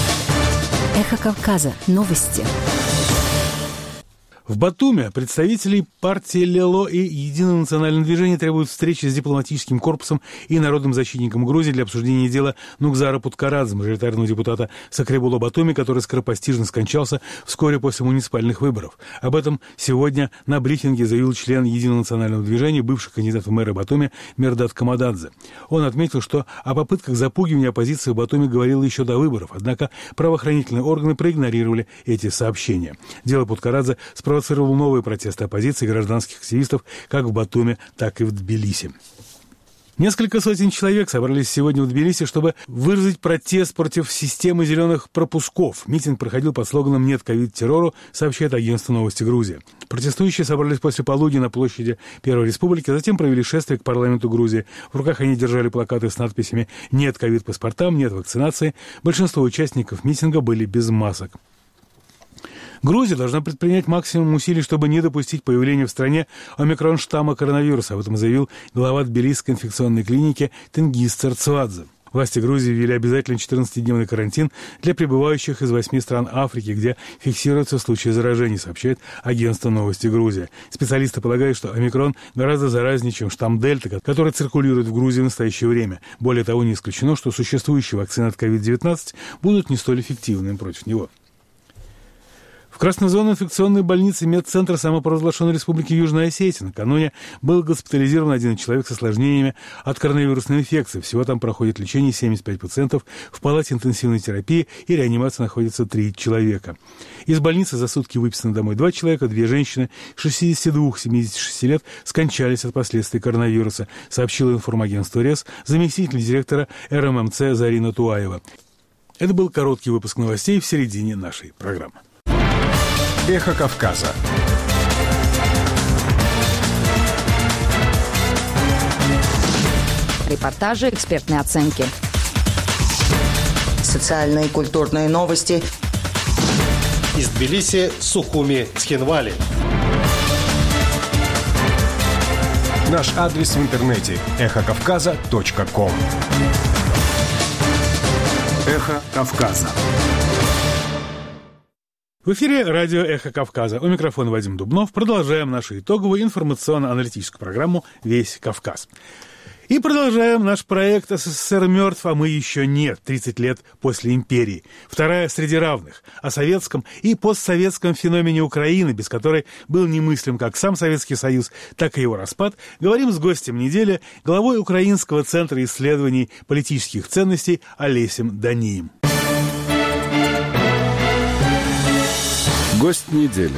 Эхо Кавказа. Новости.
В Батуми представители партии ЛЕЛО и Единого национального движения требуют встречи с дипломатическим корпусом и народным защитником Грузии для обсуждения дела Нугзара Путкарадзе, мажоритарного депутата Сакребуло Батуми, который скоропостижно скончался вскоре после муниципальных выборов. Об этом сегодня на брифинге заявил член Единого национального движения, бывший кандидат в мэры Батуми Мердат Камададзе. Он отметил, что о попытках запугивания оппозиции в Батуми говорил еще до выборов, однако правоохранительные органы проигнорировали эти сообщения. Дело Путкарадзе спровоцировало новые протесты оппозиции и гражданских активистов как в Батуми, так и в Тбилиси. Несколько сотен человек собрались сегодня в Тбилиси, чтобы выразить протест против системы зеленых пропусков. Митинг проходил под слоганом «Нет ковид-террору», сообщает агентство «Новости Грузии». Протестующие собрались после полудня на площади Первой Республики, а затем провели шествие к парламенту Грузии. В руках они держали плакаты с надписями «Нет ковид-паспортам», «Нет вакцинации». Большинство участников митинга были без масок. Грузия должна предпринять максимум усилий, чтобы не допустить появления в стране омикрон-штамма коронавируса. Об этом заявил глава Тбилисской инфекционной клиники Тенгиз Царцвадзе. Власти Грузии ввели обязательный 14-дневный карантин для прибывающих из 8 стран Африки, где фиксируются случаи заражений, сообщает агентство «Новости Грузии». Специалисты полагают, что омикрон гораздо заразнее, чем штамм Дельта, который циркулирует в Грузии в настоящее время. Более того, не исключено, что существующие вакцины от COVID-19 будут не столь эффективными против него. В красной зоне инфекционной больницы медцентра самопровозглашенной Республики Южная Осетия накануне был госпитализирован один человек с осложнениями от коронавирусной инфекции. Всего там проходит лечение 75 пациентов, в палате интенсивной терапии и реанимации находится 3 человека. Из больницы за сутки выписаны домой 2 человека, 2 женщины 62-76 лет скончались от последствий коронавируса, сообщила информагентство РЕС заместитель директора РММЦ Зарина Туаева. Это был короткий выпуск новостей в середине нашей программы.
Эхо Кавказа.
Репортажи, экспертные оценки.
Социальные и культурные новости.
Из Тбилиси, Сухуми, Цхинвали.
Наш адрес в интернете – эхокавказа.ком. Эхо Кавказа.
В эфире радио «Эхо Кавказа». У микрофона Вадим Дубнов. Продолжаем нашу итоговую информационно-аналитическую программу «Весь Кавказ». И продолжаем наш проект «СССР мертв, а мы еще нет. 30 лет после империи». Вторая среди равных. О советском и постсоветском феномене Украины, без которой был немыслим как сам Советский Союз, так и его распад, говорим с гостем недели, главой Украинского центра исследований политических ценностей Олесем Данием.
Гость недели.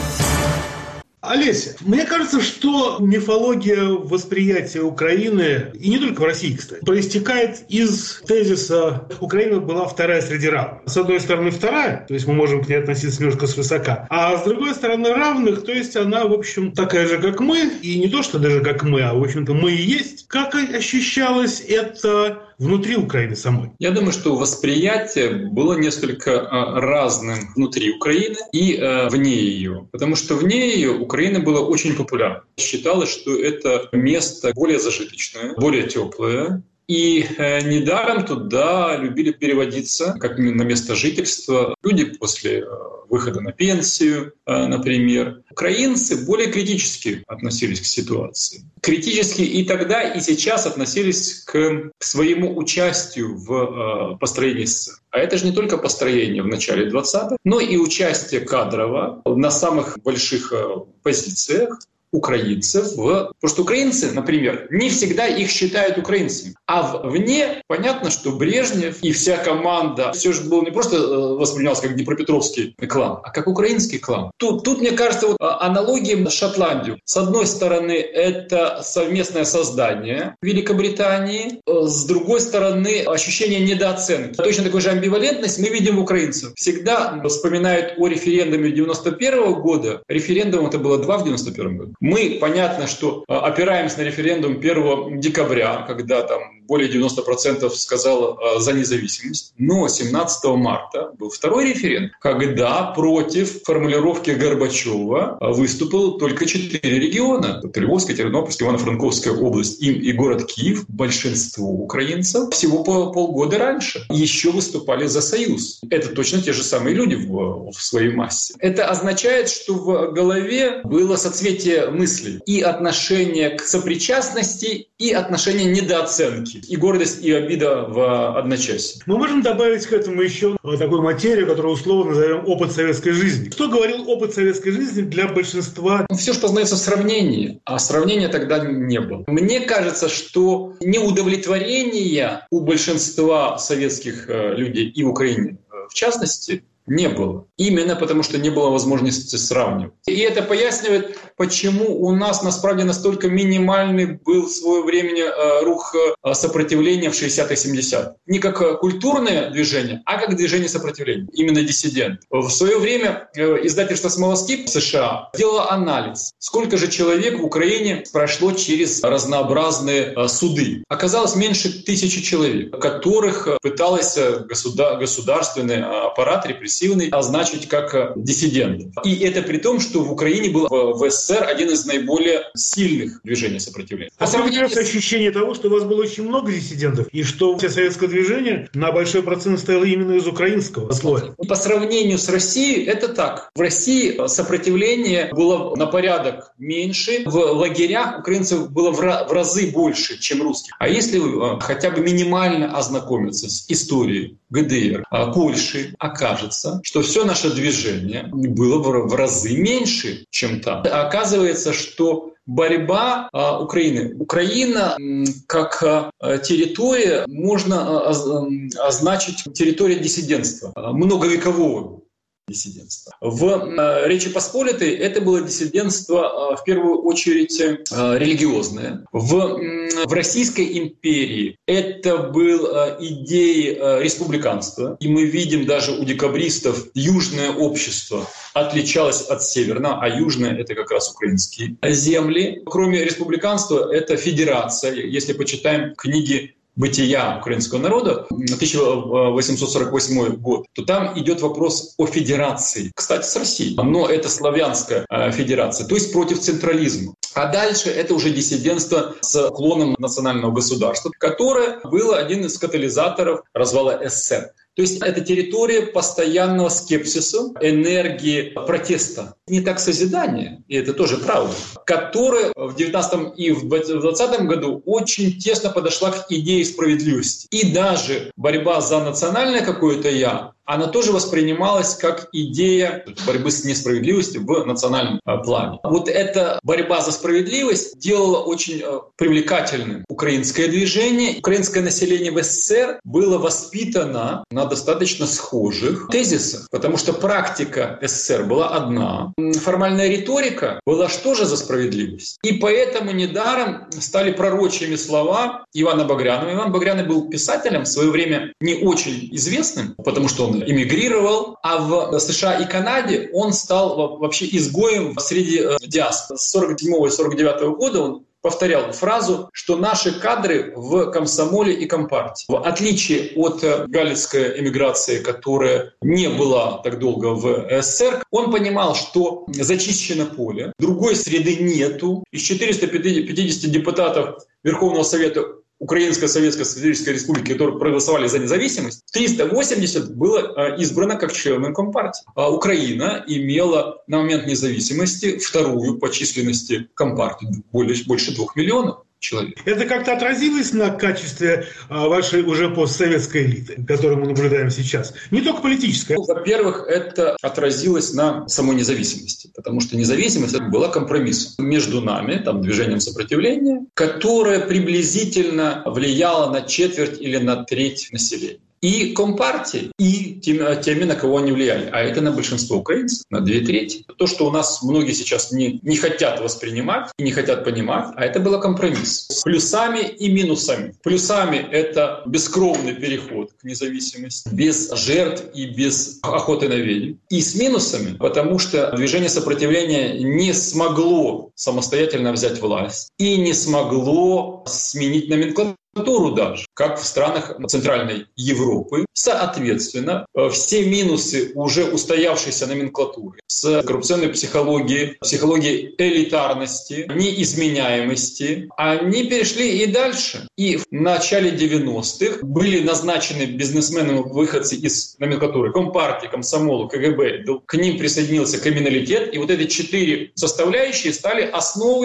Олеся, мне кажется, что мифология восприятия Украины, и не только в России, кстати, проистекает из тезиса «Украина была вторая среди равных». С одной стороны, вторая, то есть мы можем к ней относиться немножко свысока, а с другой стороны, равных, то есть она, в общем, такая же, как мы, и не то, что даже как мы, а, в общем-то, мы и есть. Как ощущалось это внутри Украины самой?
Я думаю, что восприятие было несколько разным внутри Украины и вне ее. Потому что вне ее Украина была очень популярна. Считалось, что это место более зажиточное, более теплое. И недаром туда любили переводиться, как на место жительства, люди после выхода на пенсию, например. Украинцы более критически относились к ситуации. Критически и тогда, и сейчас относились к своему участию в построении СССР. А это же не только построение в начале 20-х, но и участие кадрово на самых больших позициях украинцев. Потому что украинцы, например, не всегда их считают украинцами. А вне понятно, что Брежнев и вся команда все же был не просто воспринимался как Днепропетровский клан, а как украинский клан. Тут мне кажется, вот аналогия с Шотландией. С одной стороны, это совместное создание Великобритании, с другой стороны, ощущение недооценки. Точно такую же амбивалентность мы видим в украинцах. Всегда вспоминают о референдуме 91 года. Референдум это было 2 в 91 году. Мы, понятно, что опираемся на референдум 1 декабря, когда там более 90% сказало за независимость. Но 17 марта был второй референдум, когда против формулировки Горбачева выступил только 4 региона. Это Львовская, Тернопольская, Ивано-Франковская область и город Киев. Большинство украинцев всего полгода раньше еще выступали за союз. Это точно те же самые люди в своей массе. Это означает, что в голове было соцветие мыслей и отношение к сопричастности, и отношение недооценки, и гордость, и обида в одночасье.
Мы можем добавить к этому еще такую материю, которую условно назовем опыт советской жизни. Что говорил опыт советской жизни для большинства?
Все, что познается в сравнении, а сравнения тогда не было. Мне кажется, что неудовлетворение у большинства советских людей и в Украине, в частности, не было. Именно потому, что не было возможности сравнивать. И это поясняет, почему у нас насправді настолько минимальный был в свое время рух сопротивления в 60-х, 70-х. Не как культурное движение, а как движение сопротивления, именно диссидент. В свое время издательство «Смолоскип» в США делало анализ, сколько же человек в Украине прошло через разнообразные суды. Оказалось меньше 1000 человек, которых пытался государственный аппарат репрессивный означить как диссидентов. И это при том, что в Украине был в СССР один из наиболее сильных движений сопротивления.
А сохраняется ощущение того, что у вас было очень много диссидентов, и что все советское движение на большой процент состояло именно из украинского слоя.
По сравнению с Россией это так. В России сопротивление было на порядок меньше, в лагерях украинцев было в разы больше, чем русских. А если хотя бы минимально ознакомиться с историей ГДР, Польши, окажется, что все наше движение было в разы меньше, чем там. Оказывается, что борьба Украины. Украина как территория можно означить территория диссидентства, многовекового диссидентства. В Речи Посполитой это было диссидентство в первую очередь религиозное. В Российской империи это было идеи республиканства. И мы видим даже у декабристов южное общество отличалось от северного, а южное — это как раз украинские земли. Кроме республиканства, это федерация. Если почитаем книги «Бытия украинского народа», 1848 год, то там идет вопрос о федерации. Кстати, с Россией. Но это славянская федерация, то есть против централизма. А дальше это уже диссидентство с клоном национального государства, которое было один из катализаторов развала СССР. То есть это территория постоянного скепсиса, энергии протеста. Не так созидание, и это тоже правда, которая в 19 и в 20 году очень тесно подошла к идее справедливости. И даже борьба за национальное какое-то «я», она тоже воспринималась как идея борьбы с несправедливостью в национальном плане. Вот эта борьба за справедливость делала очень привлекательным украинское движение. Украинское население в СССР было воспитано на достаточно схожих тезисах, потому что практика СССР была одна. Формальная риторика была что же за справедливость. И поэтому недаром стали пророчьими слова Ивана Багрянова. Иван Багряный был писателем, в свое время не очень известным, потому что он эмигрировал, а в США и Канаде он стал вообще изгоем среди диаспор. С 47 и 49 года он повторял фразу, что наши кадры в комсомоле и компартии. В отличие от галицкой эмиграции, которая не была так долго в СССР, он понимал, что зачищено поле, другой среды нету. Из 450 депутатов Верховного Совета Украинской Советской Социалистической Республики, которые проголосовали за независимость, 380 было избрано как членом Компартии. А Украина имела на момент независимости вторую по численности Компартию, больше 2 миллионов человек.
Это как-то отразилось на качестве вашей уже постсоветской элиты, которую мы наблюдаем сейчас? Не только политической.
Во-первых, это отразилось на самой независимости, потому что независимость была компромиссом между нами, там, движением сопротивления, которое приблизительно влияло на четверть или на треть населения. И Компартии, и теми, на кого они влияли. А это на большинство украинцев, на 2/3. То, что у нас многие сейчас не хотят воспринимать и не хотят понимать, а это был компромисс. С плюсами и минусами. Плюсами — это бескровный переход к независимости, без жертв и без охоты на ведьм. И с минусами, потому что движение сопротивления не смогло самостоятельно взять власть и не смогло сменить номенклатуру даже, как в странах Центральной Европы. Соответственно, все минусы уже устоявшейся номенклатуры с коррупционной психологией элитарности, неизменяемости, они перешли и дальше. И в начале 90-х были назначены бизнесменами выходцы из номенклатуры Компартии, Комсомола, КГБ. К ним присоединился криминалитет. И вот эти 4 составляющие стали основой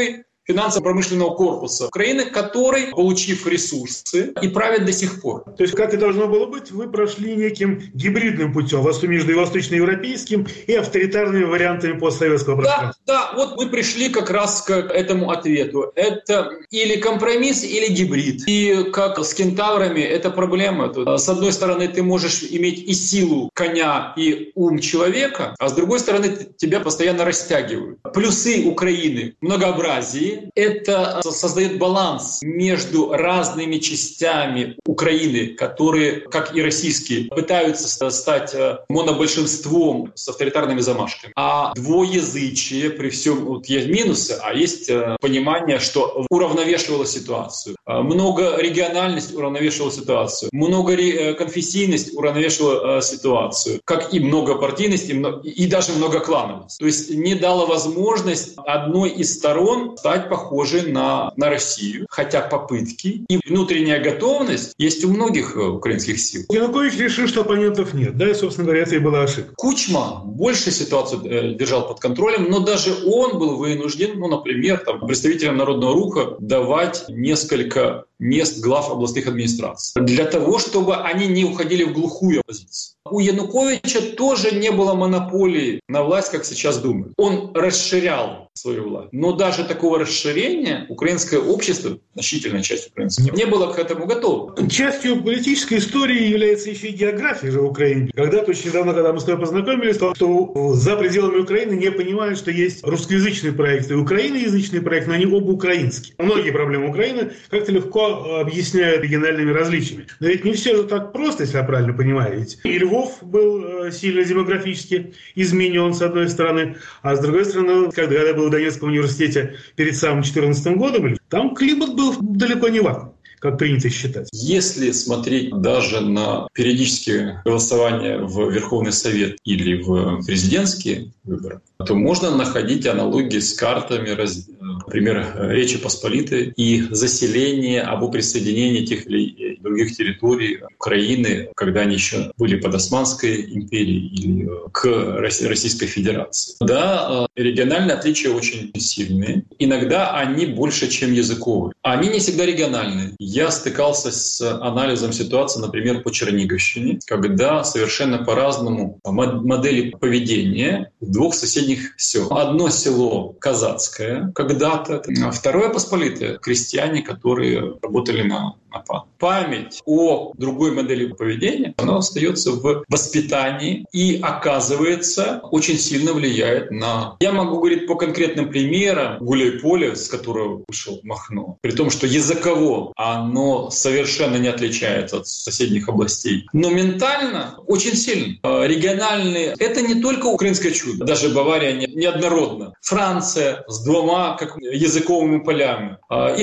финансово-промышленного корпуса Украины, который, получив ресурсы, и правит до сих пор.
То есть, как и должно было быть, вы прошли неким гибридным путем между восточноевропейским и авторитарными вариантами постсоветского пространства.
Да, вот мы пришли как раз к этому ответу. Это или компромисс, или гибрид. И как с кентаврами, это проблема. С одной стороны, ты можешь иметь и силу коня, и ум человека, а с другой стороны, тебя постоянно растягивают. Плюсы Украины — многообразие. Это создает баланс между разными частями Украины, которые, как и российские, пытаются стать монобольшинством с авторитарными замашками. А двуязычие, при всем, есть минусы, а есть понимание, что уравновешивало ситуацию. Многорегиональность уравновешивала ситуацию. Многоконфессийность уравновешивала ситуацию. Как и многопартийность, и даже многоклановость. То есть не дала возможность одной из сторон стать похожей на Россию, хотя попытки и внутренняя готовность есть у многих украинских сил.
Янукович решил, что оппонентов нет, да, и, собственно говоря, это и была ошибка.
Кучма больше ситуацию держал под контролем, но даже он был вынужден, например, представителям Народного Руха давать несколько мест глав областных администраций, для того, чтобы они не уходили в глухую оппозицию. У Януковича тоже не было монополии на власть, как сейчас думают. Он расширял свою власть. Но даже такого расширения украинское общество, значительная часть украинского, не было к этому готово.
Частью политической истории является еще и география же в Украине. Когда-то очень недавно, когда мы с тобой познакомились, что за пределами Украины не понимают, что есть русскоязычный проект и украиноязычный проект, но они оба украинские. Многие проблемы Украины как-то легко объясняют региональными различиями. Но ведь не все же так просто, если я правильно понимаю. Ведь и Львов был сильно демографически изменен, с одной стороны, а с другой стороны, когда я был в Донецком университете перед самым 2014 годом, там климат был далеко не вакуум, как принято считать.
Если смотреть даже на периодические голосования в Верховный Совет или в президентские выборы, то можно находить аналогии с картами, например, Речи Посполитой и заселение або присоединение тех или других территорий Украины, когда они еще были под Османской империей или к Российской Федерации. Да, региональные отличия очень сильные. Иногда они больше, чем языковые. Они не всегда региональные. Я стыкался с анализом ситуации, например, по Черниговщине, когда совершенно по-разному модели поведения в двух соседних селах. Одно село казацкое когда-то, а второе посполитое — крестьяне, которые работали на ПА. Память о другой модели поведения, она остается в воспитании и, оказывается, очень сильно влияет на... Я могу говорить по конкретным примерам. Гуляйполе, с которого вышел Махно, при том, что языково оно совершенно не отличается от соседних областей, но ментально очень сильно. Региональные — это не только украинское чудо, даже Бавария неоднородна. Франция с двумя языковыми полями,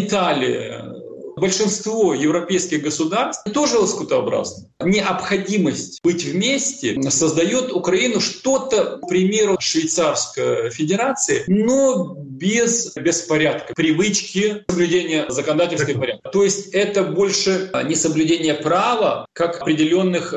Италия, большинство европейских государств тоже лоскутообразны. Необходимость быть вместе создает Украину что-то, к примеру, Швейцарской Федерации, но без беспорядка, привычки соблюдения законодательства и порядка. То есть это больше не соблюдение права, как определенных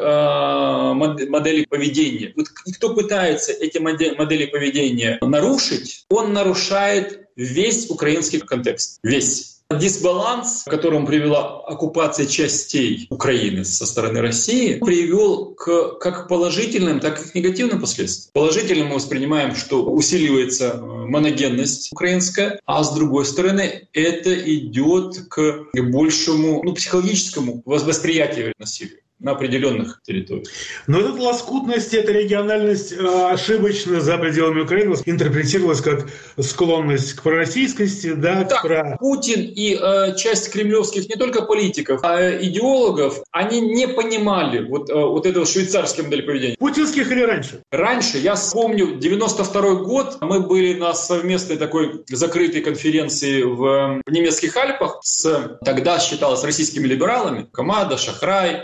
моделей поведения. Вот кто пытается эти модели поведения нарушить, он нарушает весь украинский контекст. Весь. Дисбаланс, к которому привела оккупация частей Украины со стороны России, привел к как положительным, так и к негативным последствиям. Положительным мы воспринимаем, что усиливается моногенность украинская, а с другой стороны это идет к большему психологическому восприятию насилия на определенных территориях.
Но эта лоскутность, эта региональность ошибочно за пределами Украины интерпретировалась как склонность к пророссийскости, да,
Путин и часть кремлевских не только политиков, а идеологов, они не понимали вот этого швейцарского модели поведения.
Путинских или раньше?
Раньше. Я вспомню, 92-й год, мы были на совместной такой закрытой конференции в немецких Альпах тогда считалось российскими либералами, Камада, Шахрай. И был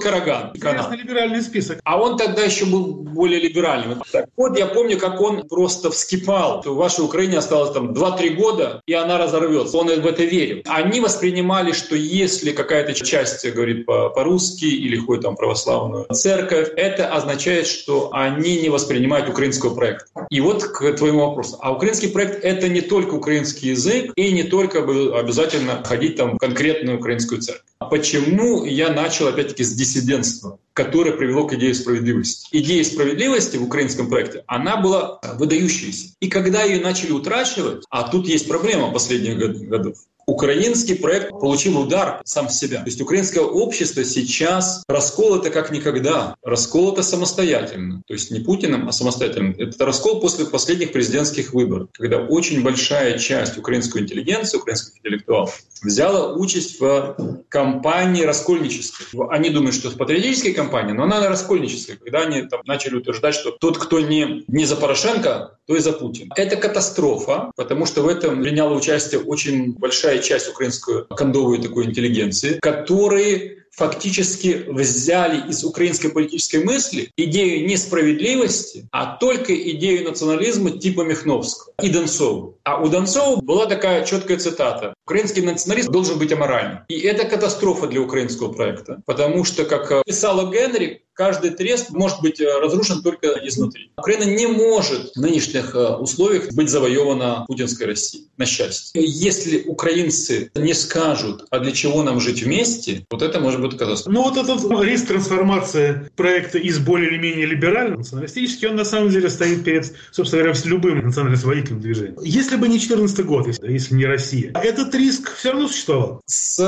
Караган.
Интересный либеральный список.
А он тогда еще был более либеральным. Так вот, я помню, как он просто вскипал. В вашей Украине осталось там 2-3 года, и она разорвется. Он в это верил. Они воспринимали, что если какая-то часть говорит по-русски или ходит там в православную церковь, это означает, что они не воспринимают украинского проекта. И вот к твоему вопросу. А украинский проект — это не только украинский язык и не только обязательно ходить там в конкретную украинскую церковь. Почему я начал опять-таки с диссидентства, которое привело к идее справедливости? Идея справедливости в украинском проекте, она была выдающейся. И когда ее начали утрачивать, а тут есть проблема последних годов, украинский проект получил удар сам в себя. То есть украинское общество сейчас расколото как никогда, расколото самостоятельно. То есть не Путиным, а самостоятельно. Это раскол после последних президентских выборов, когда очень большая часть украинской интеллигенции, украинских интеллектуалов взяла участь в кампании раскольнической. Они думают, что это патриотическая кампания, но она раскольническая, когда они там начали утверждать, что тот, кто не за Порошенко, то и за Путина. Это катастрофа, потому что в этом приняла участие очень большая часть украинской кондовой такой интеллигенции, которые фактически взяли из украинской политической мысли идею не справедливости, а только идею национализма типа Михновского и Донцова. А у Донцова была такая четкая цитата: «Украинский национализм должен быть аморальным». И это катастрофа для украинского проекта, потому что, как писала Генри, каждый трест может быть разрушен только изнутри. Украина не может в нынешних условиях быть завоевана путинской Россией, на счастье. Если украинцы не скажут, а для чего нам жить вместе, вот это может быть катастрофа.
Ну вот этот риск трансформации проекта из более или менее либерального националистический, он на самом деле стоит перед, собственно говоря, любым национально-освободительным движением. Если бы не 2014 год, если не Россия, этот риск все равно существовал.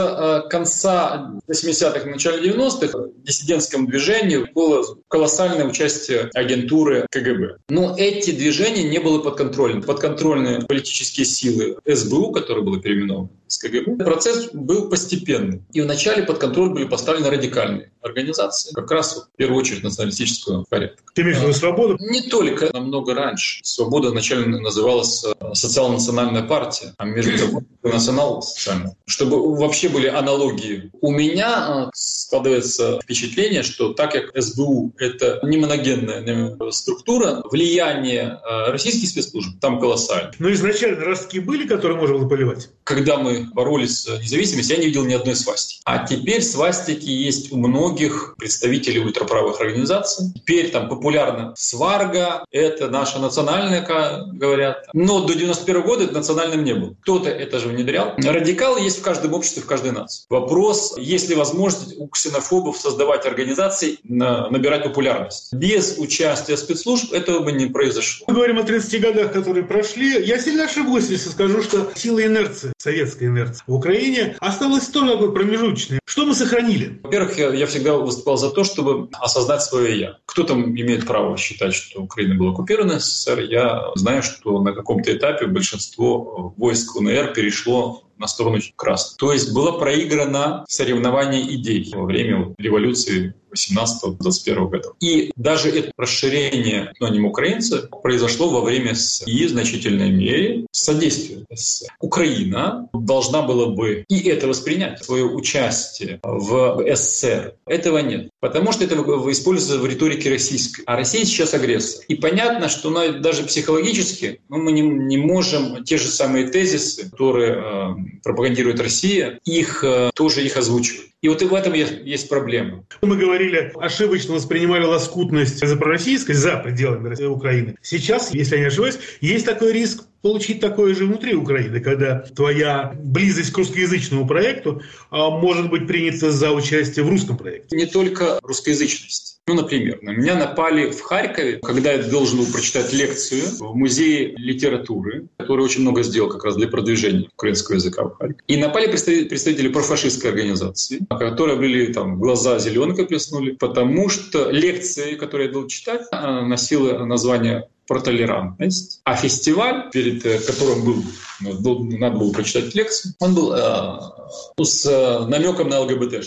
С конца 80-х, начала 90-х в диссидентском движении было колоссальное участие агентуры КГБ. Но эти движения не были подконтрольны. Подконтрольные политические силы СБУ, которое было переименовано с КГБ, процесс был постепенный. И вначале под контроль были поставлены радикальные организации, как раз в первую очередь националистического порядка.
Ты имеешь в виду «Свободу»?
Не только, намного раньше. «Свобода» изначально называлась социал-национальная партия, а между собой национал-социальная. Чтобы вообще были аналогии. У меня складывается впечатление, что так как СБУ — это не моногенная структура, влияние российских спецслужб там колоссальное.
Но изначально ростки были, которые можно было поливать?
Когда мы боролись за независимость, я не видел ни одной свастики. А теперь свастики есть у многих представителей ультраправых организаций. Теперь там популярна сварга, это наша национальная, как говорят. Но до 91 года это национальным не было. Кто-то это же внедрял. Радикалы есть в каждом обществе, в каждой нации. Вопрос, есть ли возможность у ксенофобов создавать организации, набирать популярность. Без участия спецслужб этого бы не произошло.
Мы говорим о 30 годах, которые прошли. Я сильно ошибусь, если скажу, что сила инерции, советская инерция в Украине осталась тоже такой промежуточной. Что мы сохранили?
Во-первых, я всегда выступал за то, чтобы осознать свое «я». Кто там имеет право считать, что Украина была оккупирована СССР? Я знаю, что на каком-то этапе большинство войск УНР перешло на сторону красных. То есть было проиграно соревнование идей во время революции 18-21 годов. И даже это расширение этноним украинцев произошло во время СССР. В значительной мере содействие СССР. Украина должна была бы и это воспринять, свое участие в СССР. Этого нет. Потому что это используется в риторике российской. А Россия сейчас агрессор. И понятно, что даже психологически мы не можем те же самые тезисы, которые пропагандирует Россия, тоже их озвучивать. И вот и в этом есть проблема.
Мы говорили, ошибочно воспринимали лоскутность за пророссийскость за пределами Украины. Сейчас, если я не ошибаюсь, есть такой риск получить такое же внутри Украины, когда твоя близость к русскоязычному проекту может быть принята за участие в русском проекте.
Не только русскоязычность. Например, на меня напали в Харькове, когда я должен был прочитать лекцию в музее литературы, который очень много сделал как раз для продвижения украинского языка в Харькове. И напали представители профашистской организации, которые были там глаза зеленкой плеснули, потому что лекция, которую я должен читать, носила название про толерантность. А фестиваль, перед которым надо было прочитать лекцию, он был с намеком на ЛГБТшность.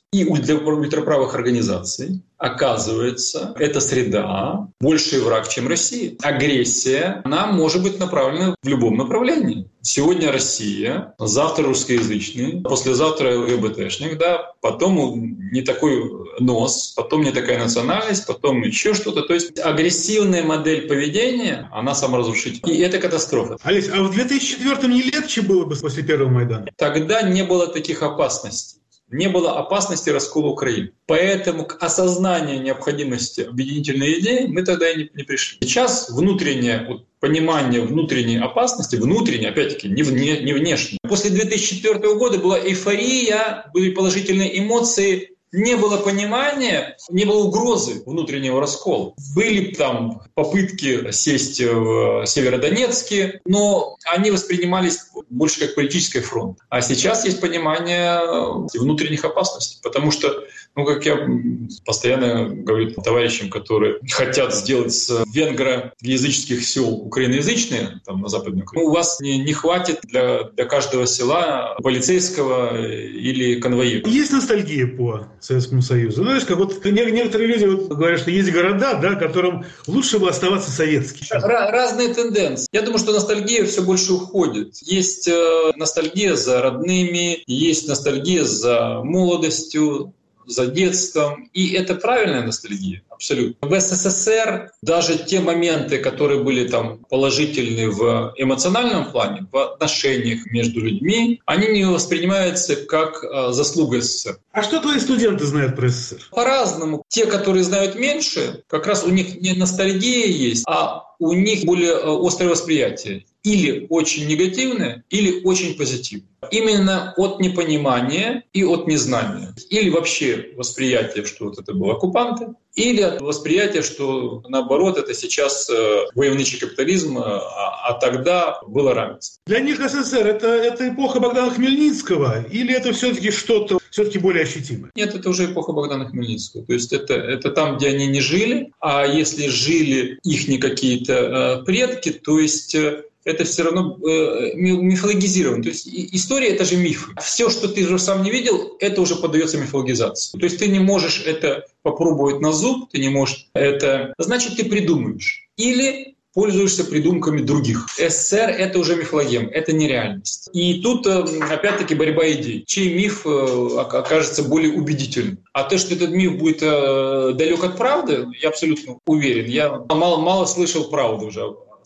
и для ультраправых организаций, оказывается, эта среда больший враг, чем Россия. Агрессия, она может быть направлена в любом направлении. Сегодня Россия, завтра русскоязычный, послезавтра ЛГБТшник, да, потом не такой нос, потом не такая национальность, потом еще что-то. То есть агрессивная модель поведения, она саморазрушительна. И это катастрофа.
Олесь, а в 2004-м не легче было бы после первого Майдана?
Тогда не было таких опасностей. Не было опасности раскола Украины. Поэтому к осознанию необходимости объединительной идеи мы тогда и не пришли. Сейчас внутреннее понимание внутренней опасности, внутреннее, опять-таки, не внешнее. После 2004 года была эйфория, были положительные эмоции, не было понимания, не было угрозы внутреннего раскола. Были там попытки сесть в Северодонецке, но они воспринимались больше как политический фронт. А сейчас есть понимание внутренних опасностей, потому что, как я постоянно говорю товарищам, которые хотят сделать с венгроязыческих сел украиноязычные, там на Западной Украине, у вас не хватит для каждого села полицейского или конвоира.
Есть ностальгия по Советскому Союзу? Знаешь, как некоторые люди говорят, что есть города, да, которым лучше бы оставаться советскими.
Разные тенденции. Я думаю, что ностальгия все больше уходит. Есть ностальгия за родными, есть ностальгия за молодостью, за детством. И это правильная ностальгия, абсолютно. В СССР даже те моменты, которые были там положительны в эмоциональном плане, в отношениях между людьми, они не воспринимаются как заслуга СССР.
А что твои студенты знают про СССР?
По-разному. Те, которые знают меньше, как раз у них не ностальгия есть, а у них более острое восприятие. Или очень негативное, или очень позитивное. Именно от непонимания и от незнания. Или вообще восприятие, что это были оккупанты, или от восприятия, что наоборот это сейчас войовничий капитализм, а тогда было равенство.
Для них СССР это эпоха Богдана Хмельницкого, или это все-таки что-то более ощутимое?
Нет, это уже эпоха Богдана Хмельницкого. То есть это там, где они не жили, а если жили их какие-то предки, то есть это все равно мифологизировано. То есть история — это же миф. Все, что ты же сам не видел, это уже поддается мифологизации. То есть ты не можешь это попробовать на зуб, ты не можешь это... Значит, ты придумаешь. Или пользуешься придумками других. СССР — это уже мифологема, это нереальность. И тут, опять-таки, борьба идей. Чей миф окажется более убедительным? А то, что этот миф будет далек от правды, я абсолютно уверен. Я мало слышал правды уже.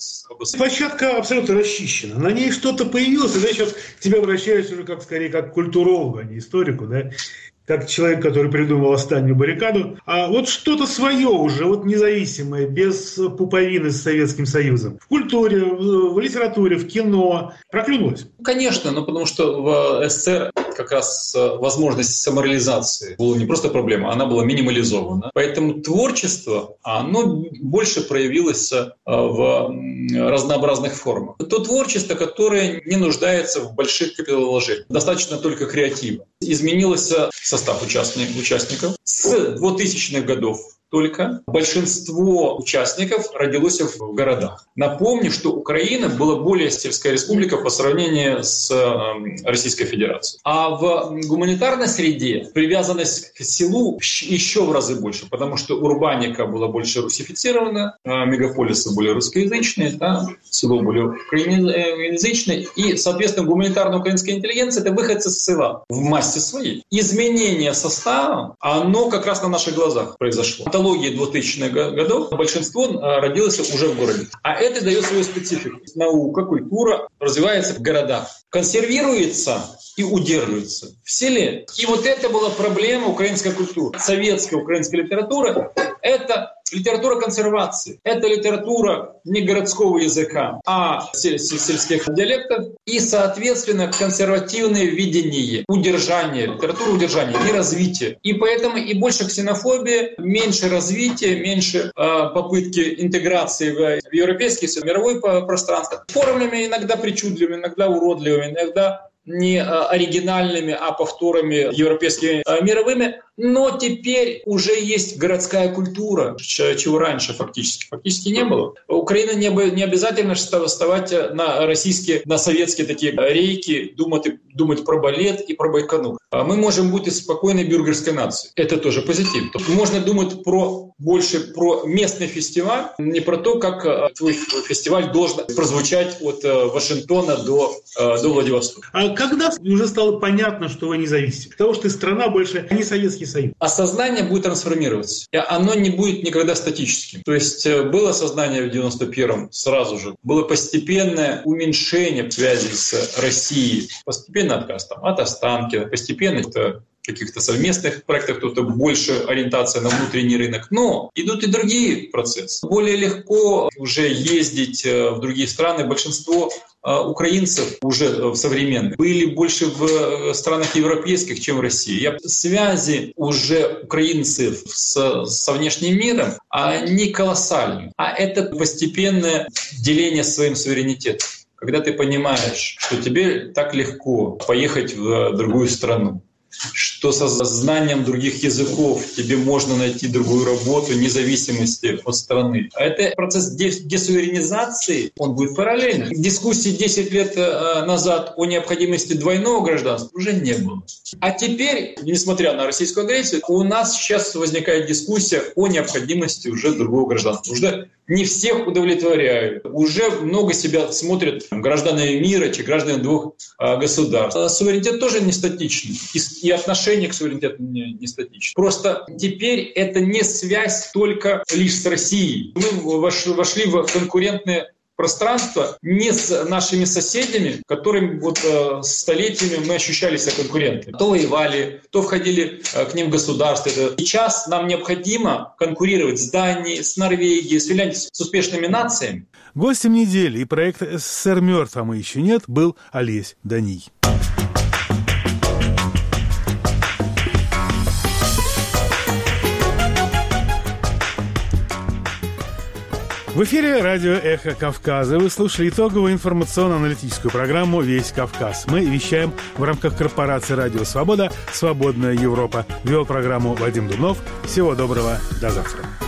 Площадка абсолютно расчищена. На ней что-то появилось. И я сейчас к тебе обращаюсь уже скорее как к культурологу, а не историку, да? Как человек, который придумал останнюю баррикаду. А вот что-то свое уже, независимое, без пуповины с Советским Союзом. В культуре, в литературе, в кино проклюнулось?
Конечно, потому что в СССР как раз возможность самореализации была не просто проблема, она была минимализована. Поэтому творчество, оно больше проявилось в разнообразных формах. То творчество, которое не нуждается в больших капиталовложениях. Достаточно только креатива. Изменился состав участников. С 2000-х годов только большинство участников родилось в городах. Напомню, что Украина была более сельская республика по сравнению с Российской Федерацией. А в гуманитарной среде привязанность к селу еще в разы больше, потому что урбаника была больше русифицирована, мегаполисы более русскоязычные, да, село более украиноязычное. И, соответственно, гуманитарная украинская интеллигенция — это выходцы с села в массе своей. Изменение состава, оно как раз на наших глазах произошло. Антологии 2000-х годов большинство родилось уже в городе. А это дает свою специфику. Наука, культура развивается в городах, консервируется и удерживается в селе. И это была проблема украинской культуры. Советская украинская литература — это литература консервации. Это литература не городского языка, а сельских диалектов. И, соответственно, консервативное видение удержания, литература удержания, не развития. И поэтому и больше ксенофобии, меньше развития, меньше попытки интеграции в европейское, в мировое пространство. Формами иногда причудливыми, иногда уродливыми, иногда не оригинальными, а повторами европейскими, мировыми. Но теперь уже есть городская культура, чего раньше фактически не было. Украина не обязательно вставать на советские такие рейки, думать про балет и про Байконур. Мы можем быть спокойной бюргерской нацией. Это тоже позитив. Можно думать больше про местный фестиваль, не про то, как твой фестиваль должен прозвучать от Вашингтона до Владивостока.
А когда уже стало понятно, что вы независимы? Потому что страна больше не Советский Союз.
Осознание будет трансформироваться. И оно не будет никогда статическим. То есть было осознание в 91-м сразу же. Было постепенное уменьшение связи с Россией. Постепенно отказ от Останкина, постепенно каких-то совместных проектов, кто-то больше ориентация на внутренний рынок. Но идут и другие процессы. Более легко уже ездить в другие страны. Большинство украинцев уже современных были больше в странах европейских, чем в России. Связи уже украинцев со внешним миром, они колоссальны. А это постепенное деление своим суверенитетом. Когда ты понимаешь, что тебе так легко поехать в другую страну, что со знанием других языков тебе можно найти другую работу вне зависимости от страны. А это процесс десуверенизации, он будет параллельно. Дискуссии 10 лет назад о необходимости двойного гражданства уже не было. А теперь, несмотря на российскую агрессию, у нас сейчас возникает дискуссия о необходимости уже другого гражданства. Уже не всех удовлетворяют. Уже много себя смотрят гражданами мира, гражданами двух государств. Суверенитет тоже не статичный. И отношение к суверенитету не статично. Просто теперь это не связь только лишь с Россией. Мы вошли в конкурентное пространство не с нашими соседями, которым столетиями мы ощущали себя конкурентами. То воевали, то входили к ним государства. Сейчас нам необходимо конкурировать с Данией, с Норвегией, с Финляндией, с успешными нациями.
Гостем недели и проекта «СССР мертв, а мы еще нет» был Олесь Даний. В эфире радио «Эхо Кавказа». Вы слушали итоговую информационно-аналитическую программу «Весь Кавказ». Мы вещаем в рамках корпорации «Радио Свобода. Свободная Европа». Вел программу Вадим Дубнов. Всего доброго. До завтра.